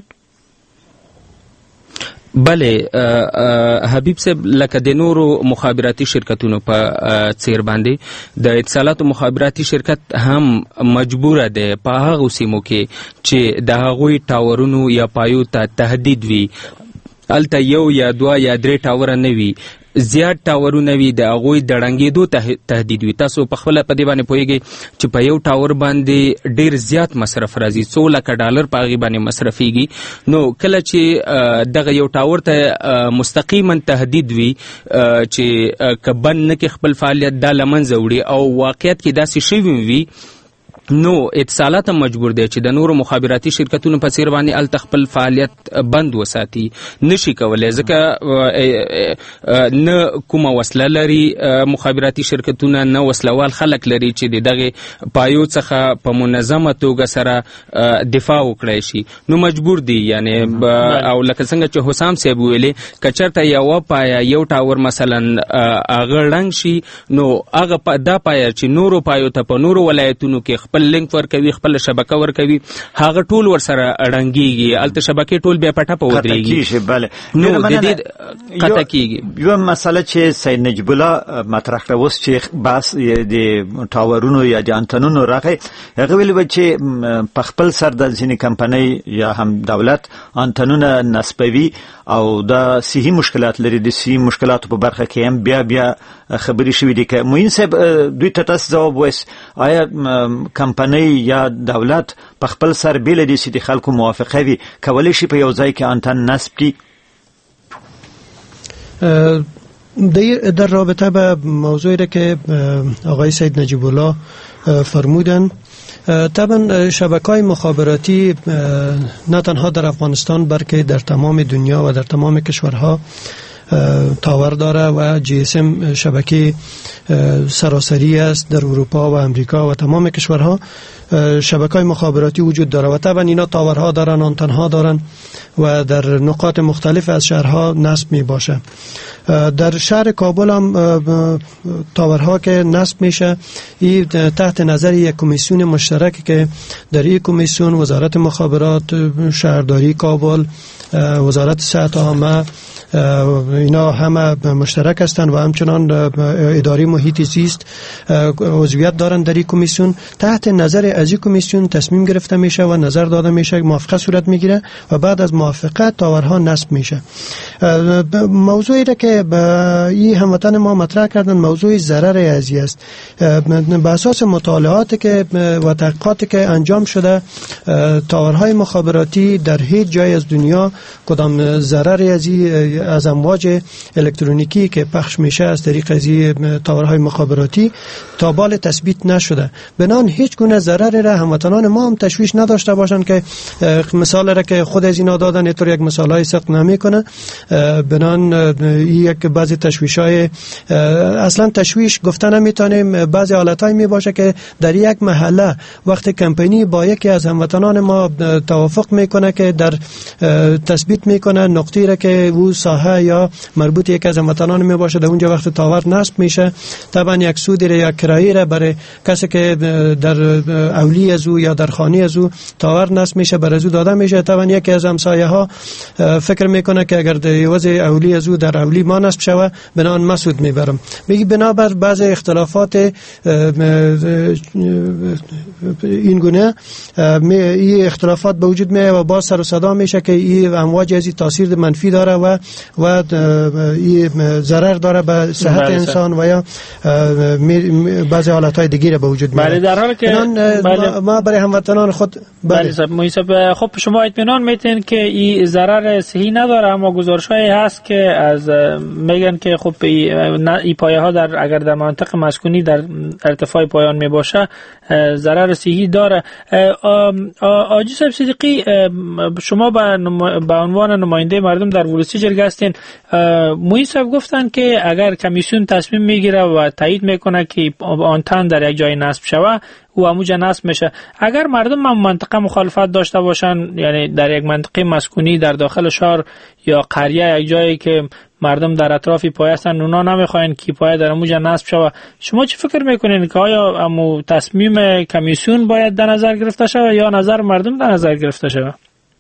بله حبیب صاحب، لکه د نورو مخابراتي شرکتونو په څیر باندې د اتصالات مخابراتي شرکت هم مجبوره ده په هغه سیمو کې چې د هغوی ټاورونو یا پایو ته تهدید وي، الته یو یا دوه یا درې ټاوره نه وي، زیات ټاورونه وي، د هغوی د ړنګېدو تهدید وي. تاسو په خپله په دې باندې پوهېږئ چې په یو ټاور باندې ډېر زیات مصرف راځي، $100,000 په هغې باندې مصرفېږي. نو کله چې دغه یو ټاور ته مستقیما تهدید وي چې که بند نه کې خپل فعالیت دا له منځه وړي او واقعیت کې داسې شوي وي، نو اتصالات مجبور دی چې د نورو مخابراتي شرکتونو په څیر باندې الته خپل فعالیت بند وساتي. نشي کولای ځکه نه کومه وسله لري مخابراتي شرکتونه، نه وسلوال خلک لري چې د دغه پایو څخه په منظمه توګه سره دفاع وکړي شي. نو مجبور دي، یعنی او لکه څنګه چې حسام صاحب ویلي کچرته یو پایا یو ټاور مثلا هغه ړنګ شي، نو هغه دا پایا چې نورو پایو ته په نورو ولایتونو کې خپل لینک ورکوي، خپل شبکه ورکوي، هغه ټول ورسره ړنګېږي، الته شبکې ټول بیا پټه په ودرېږي، نو د دې قطع کېږي.
یو مسله چې سید نجیب الله مطرح کړه اوس چې بحث د ټاورونو یا د انتنونو راغی، هغه ویلي چې په خپل سر د ځینې کمپنۍ یا هم دولت انتنونه نصبوي او دا صحي مشکلات لري. د صحي مشکلاتو په برخه کې هم بیا خبرې شوې دي که معین صاحب دوی ته تاسو ځواب وایست، آیا کمپنۍ یا دولت په خپل سر بیل دي چې د خلکو موافقه وي کولی شي په یو ځای کې انتن نصب کړي؟
در رابطه به موضوعی که آقای سید نجیب الله فرمودن، طبعا شبکه‌های مخابراتی نه تنها در افغانستان بلکه در تمام دنیا و در تمام کشورها تاور داره و GSM شبکه سراسری است. در اروپا و امریکا و تمام کشورها شبکه‌های مخابراتی وجود داره و طبعا اینا تاورها دارن، آنتنها دارن و در نقاط مختلف از شهرها نصب می باشه. در شهر کابل هم تاورها که نصب میشه این تحت نظر یک کمیسیون مشترک که در این کمیسیون وزارت مخابرات، شهرداری کابل، وزارت صحت عامه اینا همه مشترک هستند و همچنان اداره محیط زیست عضویت دارند در این کمیسیون. تحت نظر از این کمیسیون تصمیم گرفته میشه و نظر داده میشه، موافقت صورت میگیره و بعد از موافقت تاورها نصب میشه. موضوعی را که این هموطن ما مطرح کردن موضوع ضرر ازی است. به اساس مطالعاتی که و تحقیقاتی که انجام شده تاورهای مخابراتی در هیچ جای از دنیا کدام ضرر ازی از امواج الکترونیکی که پخش میشه از طریق از تاورهای مخابراتی تا بال تثبیت نشده. بنان هیچ گونه ضرری را هموطنان ما هم تشویش نداشته باشند که مثال را که خود از اینا دادن اینطور یک مثالای سخت نمیکنه. بنان یک بعضی تشویشای اصلا تشویش گفتن نمیتونیم، بعضی حالتای می باشه که در یک محله وقت کمپانی با یکی از هموطنان ما توافق میکنه که در تثبیت میکنه نقطه‌ای را که او ساحه یا مربوط یک از هموطنان می باشه، در اونجا وقت تاور نصب میشه طبعا یک سودی را یا کرایه را برای کسی که در اولی از او یا در خانه از او تاور نصب میشه بر از او داده میشه. طبعا یکی از همسایه ها فکر میکنه که اگر در عوض اولی از او در اولی ما نصب شوه بنان مسود میبرم. میگه بنابر بعض اختلافات این گونه این اختلافات به وجود میاد و باز سر و صدا میشه که این امواج ازی تاثیر منفی داره و این ضرر داره به صحت انسان و یا بعضی حالتهای دیگه به وجود میاد.
بله، در حالی که
ما برای هموطنان خود
بله صاحب خب شما اطمینان میتین که این ضرر صحی نداره، اما گزارش‌هایی هست که از میگن که خب این پایه ها اگر در مناطق مسکونی در ارتفاع پایان می باشه ضرر صحی داره. آجی صاحب صدیقی، شما به عنوان نماینده مردم در ولسی جرگه هستین. مویی صاحب گفتن که اگر کمیسیون تصمیم میگیره و تایید میکنه که آنتن در یک جای نصب شوه و همونجا نصب میشه، اگر مردم منطقه مخالفت داشته باشن، یعنی در یک منطقه مسکونی در داخل شهر یا قریه یک جایی که مردم در اطراف پایه هستن اونا نمیخواین که پایه در همونجا نصب شوه، شما چی فکر میکنین که آیا امو تصمیم کمیسیون باید در نظر گرفته شوه یا نظر مردم در نظر گرفته شوه؟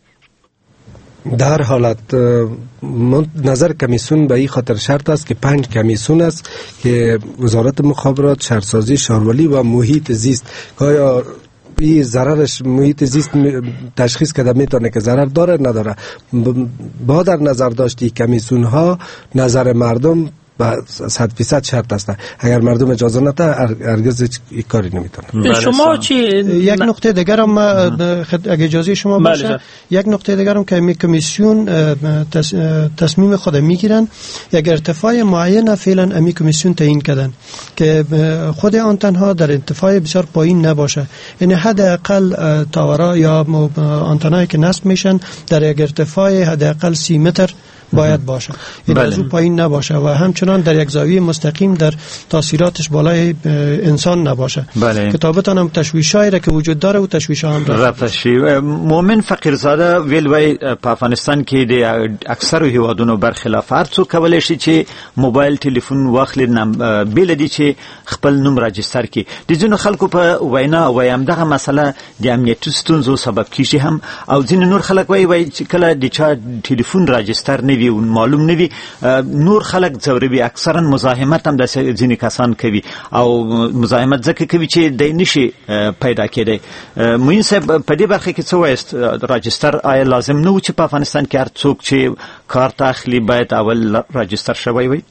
در حالت نظر کمیسیون به این خاطر شرط است که 5 کمیسیون است که وزارت مخابرات، شهرسازی، شهرولی و محیط زیست که آیا این ضررش محیط زیست تشخیص کده میتونه که ضرر داره نداره. با در نظر داشتی کمیسیون ها نظر مردم با 100% شرط است. اگر مردم اجازه نده هرگز کاری نمیتونه.
شما چی
یک نقطه دیگر هم اگه اجازه شما باشه، یک نقطه دیگر هم که کمیسیون تصمیم خود میگیرن، یک ارتفاع معین فعلا امی کمیسیون تعیین کردن که خود آن تنها در ارتفاع بسیار پایین نباشه، یعنی حداقل تاورا یا آنتنایی که نصب میشن در یک ارتفاع حداقل 30 متر باید باشه، یعنی از اون پایین نباشه و همچنان در یک زاویه مستقیم در تاثیراتش بالای انسان نباشه که تا بتونم تشویشایی را که وجود داره و تشویشا هم
رفتشی. مومن فقیرزاده ویلوی په افغانستان کې د اکثر هیوادونو برخلاف هر څوک کولای شي چې موبایل ټلیفون واخلي بیل دي چې خپل نوم راجستر کړي. د ځینو خلکو په وینا وایي همدغه مسله د امنیتي ستونزو سبب کیږي هم، او ځینې نور خلک وایي چې کله د چا ټلیفون راجستر نه وي معلوم نه وي نور خلک ځوروي، اکثرا مزاحمت هم د ځینې کسان کوي او مزاحمت ځکه کوي چې د نشي پیدا کېدی. موین صاحب په دې برخه کې څه وایست؟ راجستر آیا لازم نه و چې په افغانستان کې هر څوک چې کارت اخلي باید اول راجستر شوی وي؟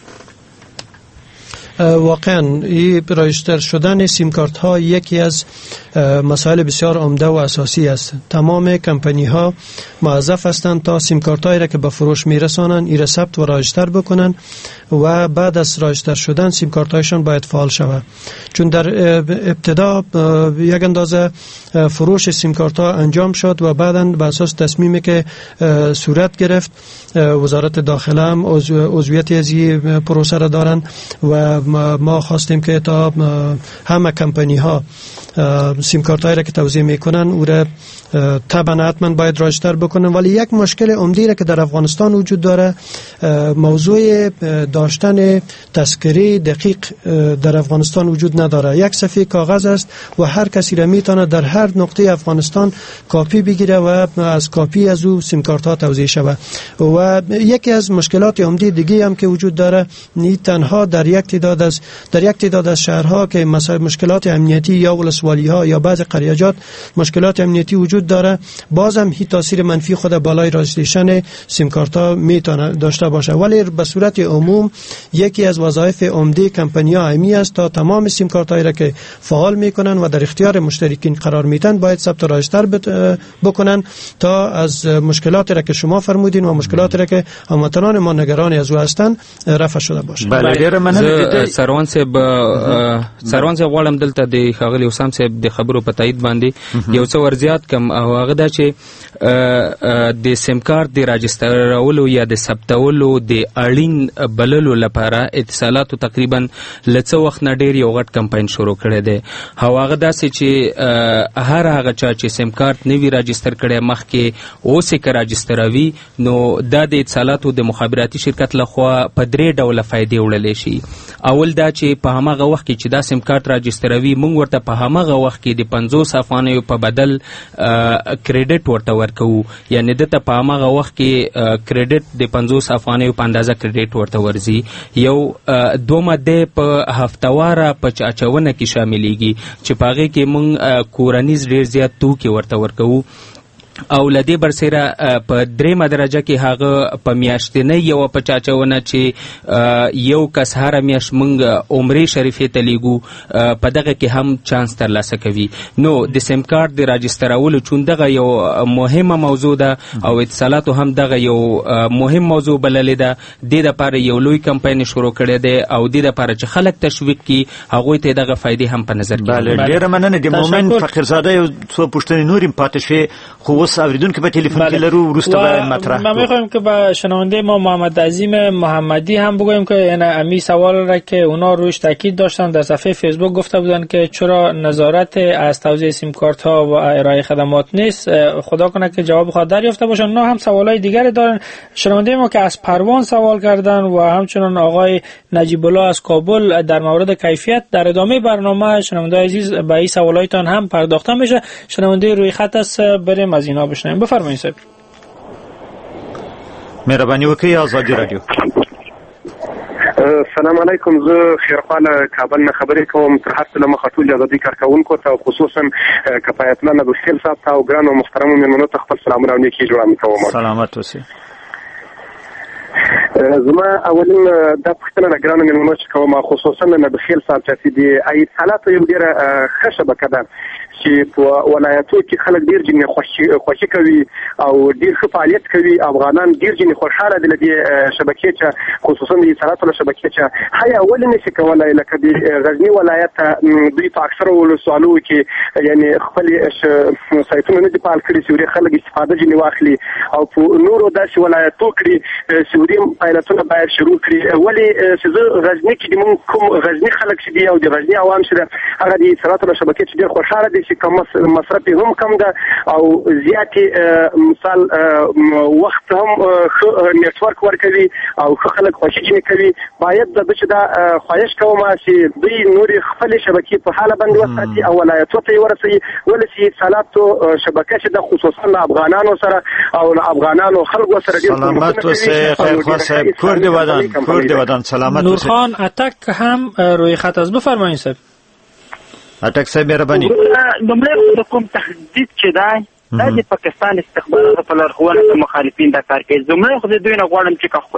واقعا این راجستر شدن سیم کارت ها یکی از مسائل بسیار عمده و اساسی است. تمام کمپانی ها موظف هستند تا سیم کارت هایی را که به فروش میرسانند این را ثبت و راجستر بکنن و بعد از راجستر شدن سیم کارت هایشان باید فعال شود، چون در ابتدا یک اندازه فروش سیم کارت ها انجام شد و بعداً به اساس تصمیمی که صورت گرفت وزارت داخله هم عضویتی از این پروسه را دارند و ما خواستیم که تا همه کمپانی ها سیم کارت هایی را که توزیع میکنن او را طبعا حتما باید راجستر بکنن. ولی یک مشکل عمده را که در افغانستان وجود داره موضوع داشتن تذکره دقیق در افغانستان وجود نداره. یک صفحه کاغذ است و هر کسی را میتونه در هر نقطه افغانستان کاپی بگیره و از کاپی از او سیم کارت ها توزیع شود. و یکی از مشکلات عمده دیگه هم که وجود داره نه تنها در یک تعداد از شهرها که مشکلات امنیتی یا ولسوالی ها یا بعض قریجات مشکلات امنیتی وجود داره، بازم هی تاثیر منفی خود بالای راجستریشن سیم کارت ها میتونه داشته باشه. ولی به صورت عموم یکی از وظایف عمده کمپانی ها همی است تا تمام سیم کارت هایی را که فعال میکنن و در اختیار مشترکین قرار میدن باید ثبت و راجستر بکنن تا از مشکلاتی را که شما فرمودین و مشکلاتی را که هموطنان ما نگران از او هستند رفع شده باشه.
بله سروان صاحب غواړم دلته د ښاغلي حسام صاحب د خبرو په تایید باندې یو څه ورزیات کم او هغه دا چې د سیم کارت د راجسترولو یا د ثبتولو د اړین بللو لپاره اتصالاتو تقریبا لڅ وخت نه ډیر یو غټ کمپاین شروع کړی دی. هغه داسې چې هر هغه چا چې سیم کارت نوی راجستر کړی مخکې اوس یې که راجستروي نو دا د اتصالاتو د مخابراتي شرکت لخوا په 3 ډوله فایدې وړلی شي. اول دا چې په هماغه وخت کې چې دا سیم کارت راجستروي موږ ورته په هماغه وخت کې د 50 افغانیو په بدل کریډټ ورته ورکوو، یعنی دته په هماغه وخت کې کریډټ د 50 افغانیو په اندازه کریډټ ورته ورځي. یو دومه د په هفتواره په اچونه کې شاملېږي چې په هغې کې موږ کورنیز ډېر زیات توکي ورته ورکوو او لدې برسره په درېمه درجه کې هغه په میاشتنۍ یو په چاچونه چې یو کس هر میاشت مونږ عمرې شریفې ته لیږو په دغه کې هم چانس ترلاسه کوي. نو د سیم کارت د راجسترولو چون دغه یو مهمه موضوع ده او اتصالاتو هم دغه یو مهم موضوع بللې ده. د لپاره یو لوی کمپاین شروع کړی دی او د لپاره چې خلک تشویق کړي هغوی ته دغه فائدې هم په نظر کې
بله ډیره مننه. د مومن فقیرزاده یو څو پوښتنې نور هم پاتې شوې خو اوس اوریدونکو په تلفن کې لرو وروسته به مطرح
ما می‌خوایم که به شنونده ما محمد عظیم محمدی هم بگویم که یعنی امی سوال را که اونا روش تاکید داشتن در صفحه فیسبوک گفته بودن که چرا نظارت از توزیع سیم کارت ها و ارائه خدمات نیست. خدا کنه که جواب خود دریافته باشن. اونا هم سوالای دیگری دارن. شنونده ما که از پروان سوال کردن و همچنان آقای نجیب الله از کابل در مورد کیفیت در ادامه برنامه شنونده عزیز به این سوالایتان هم پرداخته میشه. شنونده روی خط است، بریم از اینا بشنویم. بفرمایید صاحب.
مهرباني وکړئ آزادي رادیو.
السلام علیکم. زه خیرخان کابل نه خبرې کوم. تر هر څه له مخه ټول ازادي کارکوونکو ته خصوصا کفایتمن ابوخیل صاحب ته او ګرانو محترمو مېلمنو ته خپل سلامونه او نیکي جوړه کوم.
سلامت اوسئ.
زما اولین د پښتنه د ګرانو مېلمنو چې کوم خصوصا له ابوخیل صاحب چې د اتصالاتو یو ډیره ښه شبکه ده چې په ولایتو کې خلک ډیر جن خوشي کوي او ډیر ښه فعالیت کوي. افغانان ډیر جن خوشاله دي د شبکې چې خصوصا د اتصالاتو له شبکې چې هي اول نه شي کولای لکه د غزنی ولایت دوی په اکثره ولسوالو کې یعنی خپل سایتونه نه دي فعال کړي چې خلک استفاده جن واخلي او په نورو داسې ولایتو کې سوري پایلټونه باید شروع کړي. ولی چې غزنی کې د کوم غزنی خلک چې دی او د غزنی عوام چې هغه د اتصالاتو له شبکې چې ډیر خوشاله دي کم مصرف هم کم ده او زیاتې مثال وخت هم نیټورک ورکوي او خلک خوشی کوي. باید د چې دا خواهش کوم چې دوی نور خپل شبکې په حاله باندې وساتي او ولایتو ته ورسي ولسی اتصالاتو شبکه چې د خصوصا افغانانو سره او افغانانو خلکو سره ډیر
سلامت اوسئ. خیر خاصه کور دی ودان سلامت اوسئ.
نورخان اتک هم روی خط است. بفرمایید صاحب.
اټک صاحب مهرباني.
لومړی د کوم تهدید چې دی د پاکستان استخباراتو په لارښوونه د مخالفین د کار کوي. زموږ خو د دوی نه غواړم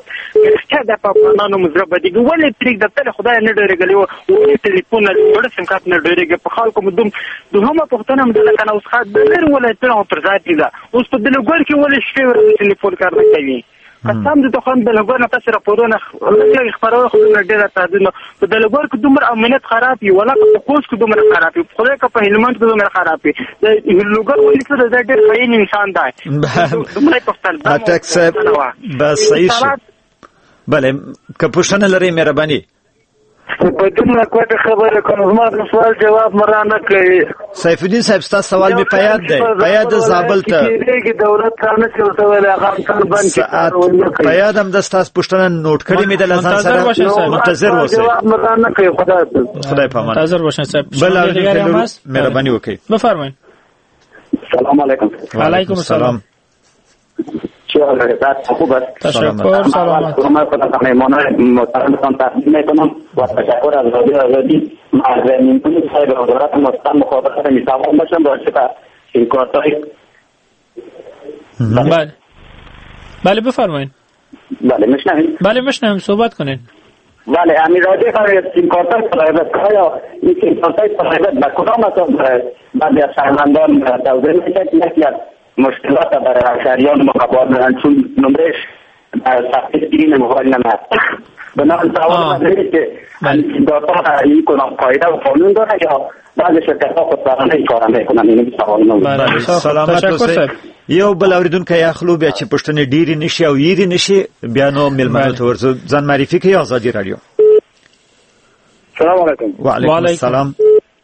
چې د افغانانو مزره بدیږي ولې پرېږده تل خدای نه ډېرېږلی ولې ټلیفون وړه سیم کارت نه ډېرېږي په خلکو مو دوهمه پوښتنه هم ده که نه اوس ښه د لرې ولایتونه خو پر ځای دي ده اوس په دلګور کې ولې شپې ورځې ټلیفون کار نه کوي. قسم دې ته خو د لګور نه تاسو راپورونه خبرونه خو ډېره تعدیل په دلګور کې دومره امنیت خراب وي ولا په کوڅ کې دومره خراب وي خدای که په هلمند کې دومره خراب وي د لګور ولې څه د ډېر خاين انسان دی دومره پښتل
اټک صاحب بس صحیح. بله که پوښتنه لرئ مهرباني.
په دې کومه خبره کوم زما د سوال جواب مرانه کوي.
سیف الدین صاحب تاسو سوال می پیاد دی پیاد زابل ته
کېږي دولت څنګه چې وسوي هغه بند کړي
پیاد هم د تاسو پوښتنه نوٹ کړی می د لزان سره منتظر اوسئ.
جواب مرانه کوي
خدای په امان.
منتظر باشین صاحب.
بل مهرباني وکړئ.
بفرمایید.
سلام علیکم.
علیکم السلام.
خوب است.
تشکر. سلامت.
من خودم مهمان محترمتان تقدیم میکنم و تشکر از رادیو آزادی. از میمون صاحب وزارت مستقیم مخابرات میتوان باشم باشه تا این کارتای.
بله بفرمایید.
بله میشنوید.
بله میشنویم صحبت کنین.
بله امیرادی خواهد این کارتای صاحبت آیا این کارتای صاحبت به کدام اساس بعضی از شهروندان توضیح میشه که یکی از مشکلات برای شهریان مقابل چون نمرش صفحه سکرین موبایل نمید بنابراین سوال مدرسه که داتا این کنم قاعده و قانون داره یا بعض شرکت ها خودسرانه این کار میکنن. این سوال نمید.
سلامت اوسئ. یو بل اوریدونکی اخلو بیا چې پښتنې ډیری نشي او یری نشي بیا نو ملمنو ته ورځو ځان معرفي کوي. آزادي رادیو.
السلام علیکم.
وعلیکم السلام.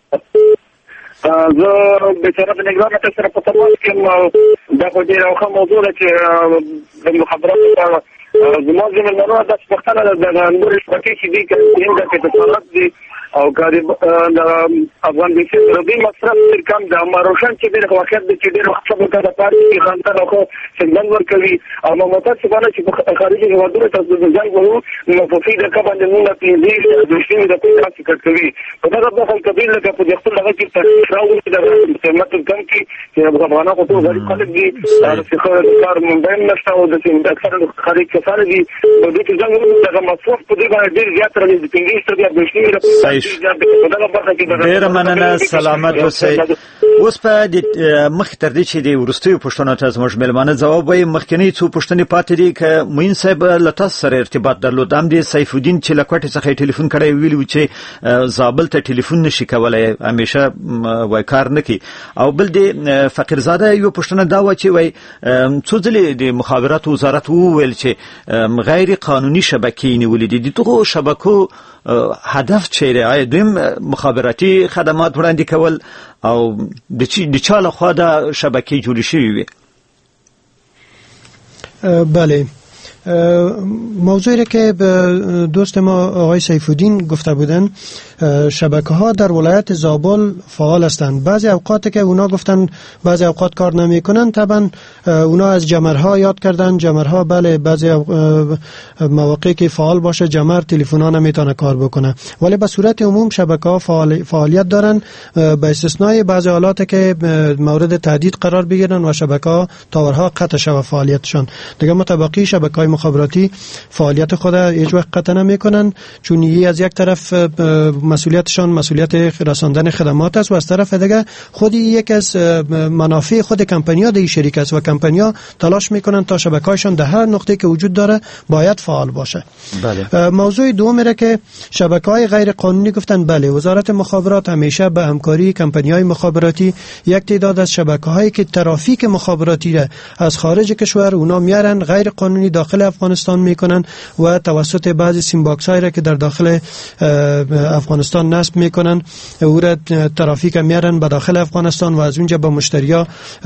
زه بیچاره د نگران ته سره په تماس کې دا خو ډېره ښه موضوع ده چې د مخابراتو په زما زمینونو داسې پوښتنه ده د نورې شبکې چې دي یو ډول اتصالات دي
او کاری د افغان بیسي ربي مصرف کم د ماروشن چې د واقعیت د چې د خپل د پارتي کې خانته راخو څنګه ورکوي او ممتاز سبانه چې خارجي هیوادونو ته د ځان وو مفوفي د کبان د موږ په دې د شتي د پیسې څخه کوي په دا د خپل کبیر لکه په خپل لغه کې تراوي د قیمت کم کې چې افغانانو کو ته غریب خلک دي چې کار مونږ نشته او د اکثر خارجي کسان دي په دې کې ځان د مصرف په دې باندې ډیر زیات راځي د انګلیس ته د شتي
ډېر مننه سلامت اوسئ. اوس په مخ تر دې چې د ورستیو پښتنو ته زموږ ملمانه ځواب وایي مخکنی څو پښتنې پاتې دي ک موین صاحب له تاسو سره ارتباط درلود هم د سیف الدین چې لکوټ څخه ټلیفون کړی ویلو چې زابل ته ټلیفون نشي کولای همیشه وای کار نکي او بل د فقیرزاده یو پښتنه دا و چې وای څو ځلې د مخابرات وزارت وویل چې غیر قانوني شبکې نیولې دي دغه شبکو هدف چیرې آیا دویم مخابراتي خدمات وړاندې کول او د چا لخوا دا شبکې جوړې شوې وي؟
بله موضوعی که دوست ما آقای سیف الدین گفته بودن شبکه ها در ولایت زابل فعال هستند. بعضی اوقات که اونا گفتن بعضی اوقات کار نمی کنن طبعا اونا از جمرها یاد کردن. جمرها بله بعضی مواقع که فعال باشه جمر تلفن ها نمیتونه کار بکنه ولی به صورت عموم شبکه ها فعالیت دارن به استثنای بعضی حالات که مورد تهدید قرار بگیرن و شبکه ها تاورها قطع شوه فعالیتشان. دیگه متبقی شبکه های مخابراتی فعالیت خود هیچ وقت قطع نمیکنن چون یه از یک طرف مسئولیتشان مسئولیت رساندن خدمات است و از طرف دیگه خود یک از منافع خود کمپانی‌ها در شریک است و کمپانی‌ها تلاش میکنن تا شبکه‌هاشون در هر نقطه که وجود داره باید فعال باشه. بله. موضوع دوم میره که شبکه‌های غیر قانونی گفتن بله وزارت مخابرات همیشه به همکاری کمپانی‌های مخابراتی یک تعداد از شبکه‌هایی که ترافیک مخابراتی را از خارج کشور اونا میارن غیر قانونی داخل افغانستان میکنن و توسط بعضی سیم باکس هایی را که در داخل افغانستان نصب میکنن او را ترافیک میارن به داخل افغانستان و از اونجا به مشتریا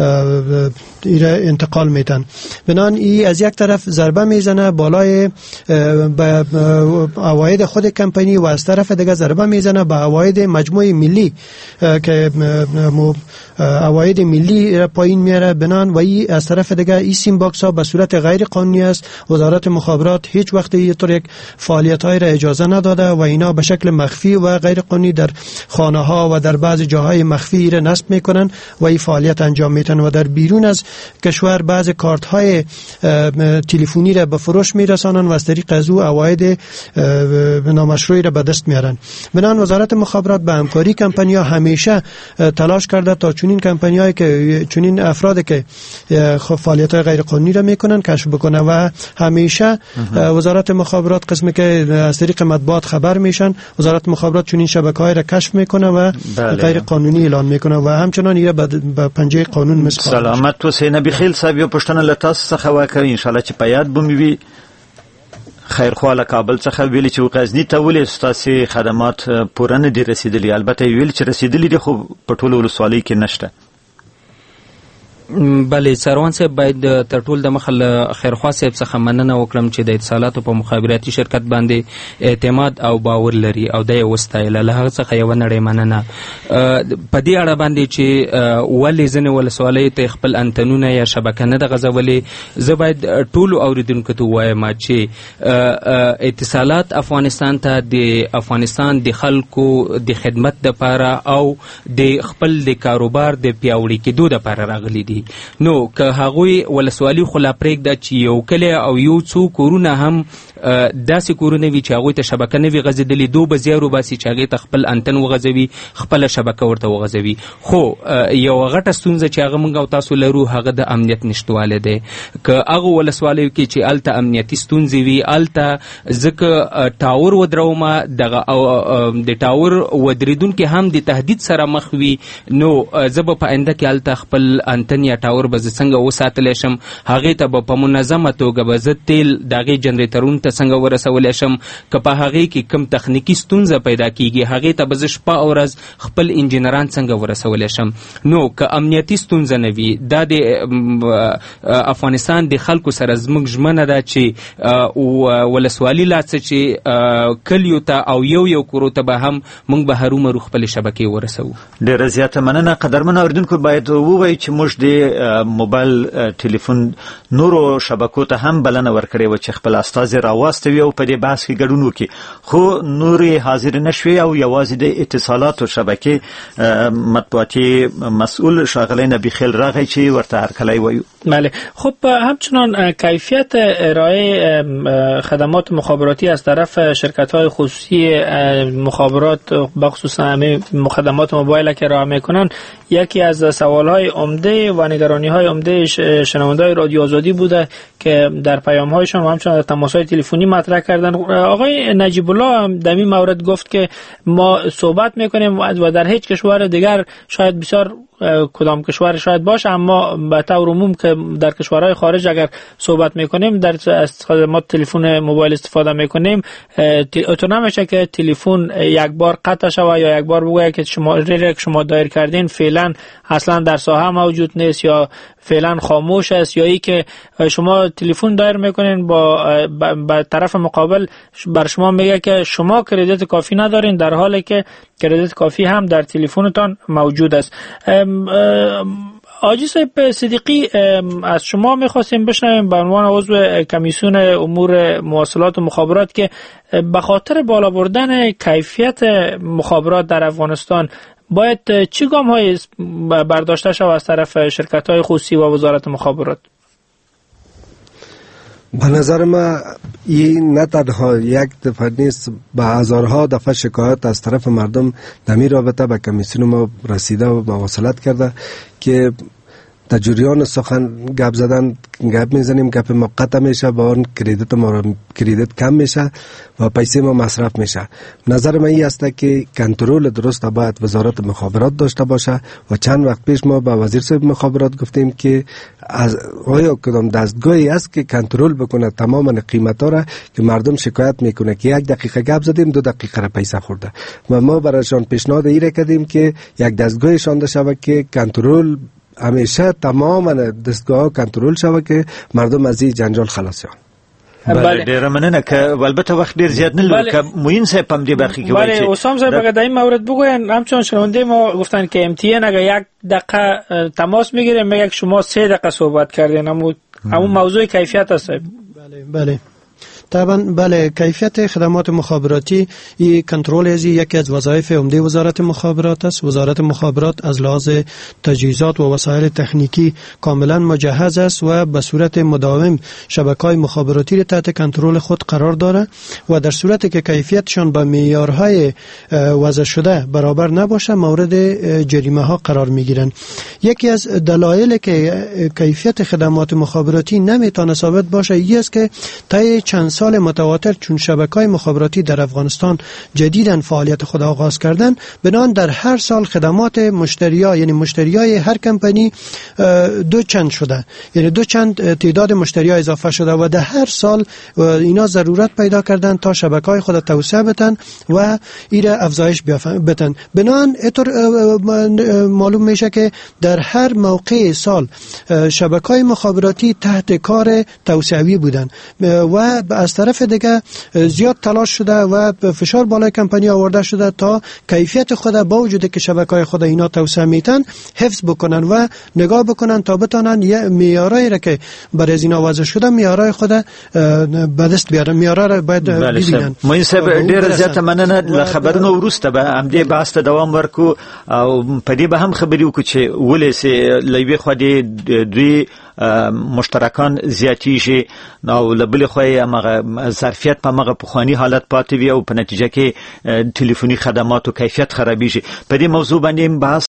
انتقال میدن. بنان ای از یک طرف ضربه میزنه بالای به عواید خود کمپانی و از طرف دیگه ضربه میزنه به عواید مجموعه ملی که عواید ملی را پایین میاره. بنان و ای از طرف دیگه ای سیم باکس ها به صورت غیر قانونی است. وزارت مخابرات هیچ وقت اینطور یک فعالیت‌های را اجازه نداده و اینا به شکل مخفی و غیر قانونی در خانه‌ها و در بعضی جاهای مخفی را نصب میکنن و این فعالیت انجام میدن و در بیرون از کشور بعضی کارت‌های تلفنی را به فروش میرسانن و از طریق از او عواید نامشروعی را به دست میارن. بنابراین وزارت مخابرات به همکاری کمپانی‌ها همیشه تلاش کرده تا چنین کمپانی‌هایی که چنین افرادی که فعالیت‌های غیر قانونی را میکنن کشف بکنه و همیشه وزارت مخابرات قسمی که از طریق مطبوعات خبر میشن وزارت مخابرات چنین شبکه‌های را کشف میکنه و غیر قانونی اعلان میکنه و همچنان ایره به پنجه قانون مسپارل.
سلامت حسین بخیل صاحب یو پښتنه لتاس څخه واکوي ان شاء الله چې په یاد بومي خیرخواله کابل څخه ویل چې غزنی ته ولې ستاسو خدمات پوره نه دي رسیدلي البته ویل چې رسیدلي دي خو په ټولو ولسوالۍ کې نشته.
بله سروان صاحب باید تر ټول د مخه خیرخوا صاحب څخه مننه وکړم چې د اتصالاتو په مخابراتي شرکت باندې اعتماد او باور لري او د یې وستایله له هغه څخه یوه نړۍ مننه. په دې اړه باندې چې ولې ځینې ولسوالیو ته خپل انتنونه یا شبکه نه ده غځولې زه باید ټولو اورېدونکو ته ووایم چې اتصالات افغانستان ته د افغانستان د خلکو د خدمت دپاره او د خپل د کاروبار د پیاوړي کېدو دپاره راغلي دي. نو که هغوی ولسوالي خو لا پرېږده چې یو کلی او یو څو کورونه هم داسې کورونه وي چې هغوی ته شبکه نه وي غځېدلې دو به زیار وباسي چې هغې ته خپل انتن وغځوي خپله شبکه ورته وغځوي. خو یوه غټه ستونزه چې هغه موږ او تاسو لرو هغه د امنیت نشتوالی دی. که هغو ولسوالیو کې چې هلته امنیتي ستونزې وي هلته ځکه ټاور ودرومه دغه د ټاور ودرېدونکي هم د تهدید سره مخ وي نو زه به په آینده کې هلته خپل انتن یا ټاور به زه څنګه وساتلی شم هغې ته به په منظمه توګه به زه تیل د هغې جنریټرونو ته څنګه ورسولی شم، که په هغې کې کم تخنیکي ستونزه پیدا کیږي هغې ته به زه شپه او ورځ خپل انجینران څنګه ورسولی شم. نو که امنیتي ستونزه نه وي، دا د افغانستان د خلکو سره زموږ ژمنه ده چې ولسوالي لا څه چې کلیو ته او یو کورو ته به هم موږ به هرومرو خپلې شبکې ورسوو.
ډېره زیاته مننه. قدرمن اورېدونکو باید ووایي چې موږ د موبایل ټلیفون نورو شبکو ته هم بلنه ورکړې وه چې خپل استازي راواستوي او په دې بحث کې ګډون وکړي، خو نورې حاضر نه شوې او یوازې د اتصالاتو شبکې مطبوعاتي مسئول ښاغلی نبیخیل راغی چې ورته هرکلی وایو.
بله. خب همچنان کیفیت ارائه خدمات مخابراتی از طرف شرکت‌های خصوصی مخابرات بخصوص همه خدمات موبایل که ارائه میکنن یکی از سوال‌های عمده و نگرانی‌های عمده شنونده‌های رادیو آزادی بوده که در پیام‌هایشان و همچنین تماس‌های تلفنی مطرح کردن. آقای نجیب الله هم در این مورد گفت که ما صحبت میکنیم و در هیچ کشور دیگر شاید بسیار کدام کشور شاید باشه، اما به طور عموم که در کشورهای خارج اگر صحبت میکنیم در خدمات تلفن موبایل استفاده میکنیم، تو نمیشه که تلفن یک بار قطع شود یا یک بار بگوید که شما دایر کردین فعلا اصلا در ساحه موجود نیست یا فعلا خاموش است، یا ای که شما تلفن دایر میکنین با طرف مقابل بر شما میگه که شما کردیت کافی ندارین، در حالی که کردیت کافی هم در تلفنتان موجود است. حاجی صاحب صدیقی، از شما میخواستیم بشنویم به عنوان عضو کمیسیون امور مواصلات و مخابرات که به خاطر بالا بردن کیفیت مخابرات در افغانستان باید چه گام‌هایی برداشته شود از طرف شرکت‌های خصوصی و وزارت مخابرات؟
به نظر ما این نه تنها یک دفعه نیست، به هزارها دفعه شکایت از طرف مردم در این رابطه به کمیسیون ما رسیده و مواصلت کرده که در جریان سخن گپ زدن گپ میزنیم، گپ ما قطع میشه، با اون کردیت کم میشه و پیسه ما مصرف میشه. نظر من این است که کنترل درست باید وزارت مخابرات داشته باشه و چند وقت پیش ما با وزیر صاحب مخابرات گفتیم که آیا کدام دستگاهی است که کنترل بکنه تمام قیمتا را که مردم شکایت میکنه که 1 دقیقه گپ زدیم 2 دقیقه را پیسه خورده، و ما برایشان پیشنهاد ایره کردیم که یک دستگاهی شانده شود که کنترل همیشه تمام دستگاه کنترل شود که مردم از این جنجال خلاص شون.
بله ډیره مننه. که البته وخت ډیر زیات نه لري که موین صاحب هم دې برخه کې وایي.
بله اسام صاحب اگر در این مورد بگوین، همچون شنونده ما گفتن که امتیان اگر 1 دقیقه تماس میگیره میگه شما 3 دقیقه صحبت کردین، همون موضوع کیفیت است.
بله طبعا بله، کیفیت خدمات مخابراتی این کنترل یکی از وظایف عمده وزارت مخابرات است. وزارت مخابرات از لحاظ تجهیزات و وسایل تکنیکی کاملا مجهز است و به صورت مداوم شبکه‌های مخابراتی را تحت کنترل خود قرار دارد و در صورتی که کیفیتشان با معیارهای وضع شده برابر نباشه مورد جریمه ها قرار میگیرند. یکی از دلایل که کیفیت خدمات مخابراتی نمیتونه ثابت باشه این است که طی چند سال متواتر چون شبکه‌های مخابراتی در افغانستان جدیداً فعالیت خود آغاز کردن، بنابراین در هر سال خدمات مشتری‌ها یعنی مشتریای هر کمپانی 2 چند شده، یعنی 2 چند تعداد مشتری‌ها اضافه شده و در هر سال اینا ضرورت پیدا کردن تا شبکه‌های خود توسعه بدن و ایره افزایش بدن. بنابراین اینطور معلوم میشه که در هر موقع سال شبکه‌های مخابراتی تحت کار توسعوی بودن و از طرف دیگه زیاد تلاش شده و فشار بالای کمپانی آورده شده تا کیفیت خود با وجود که شبکه‌های خود اینا توسعه میتن حفظ بکنن و نگاه بکنن تا بتونن یه معیارایی را که برای از اینا وضع شده معیارای خود به دست بیارن، معیارا را باید ببینن.
مې سبب ډیر زیاته مننه. له خبرونو وروسته به همدې بحث ته دوام ورکو او په دې به هم خبرې وکړو چې ولې سه لوی خو دې دوی مشترکان زیاتیږي او لبل خو هغه ظرفیت په هغه پخوانی حالت پاتې وي او په نتیجه کې ټلیفوني خدمات او کیفیت خرابېږي. په دې موضوع باندې بحث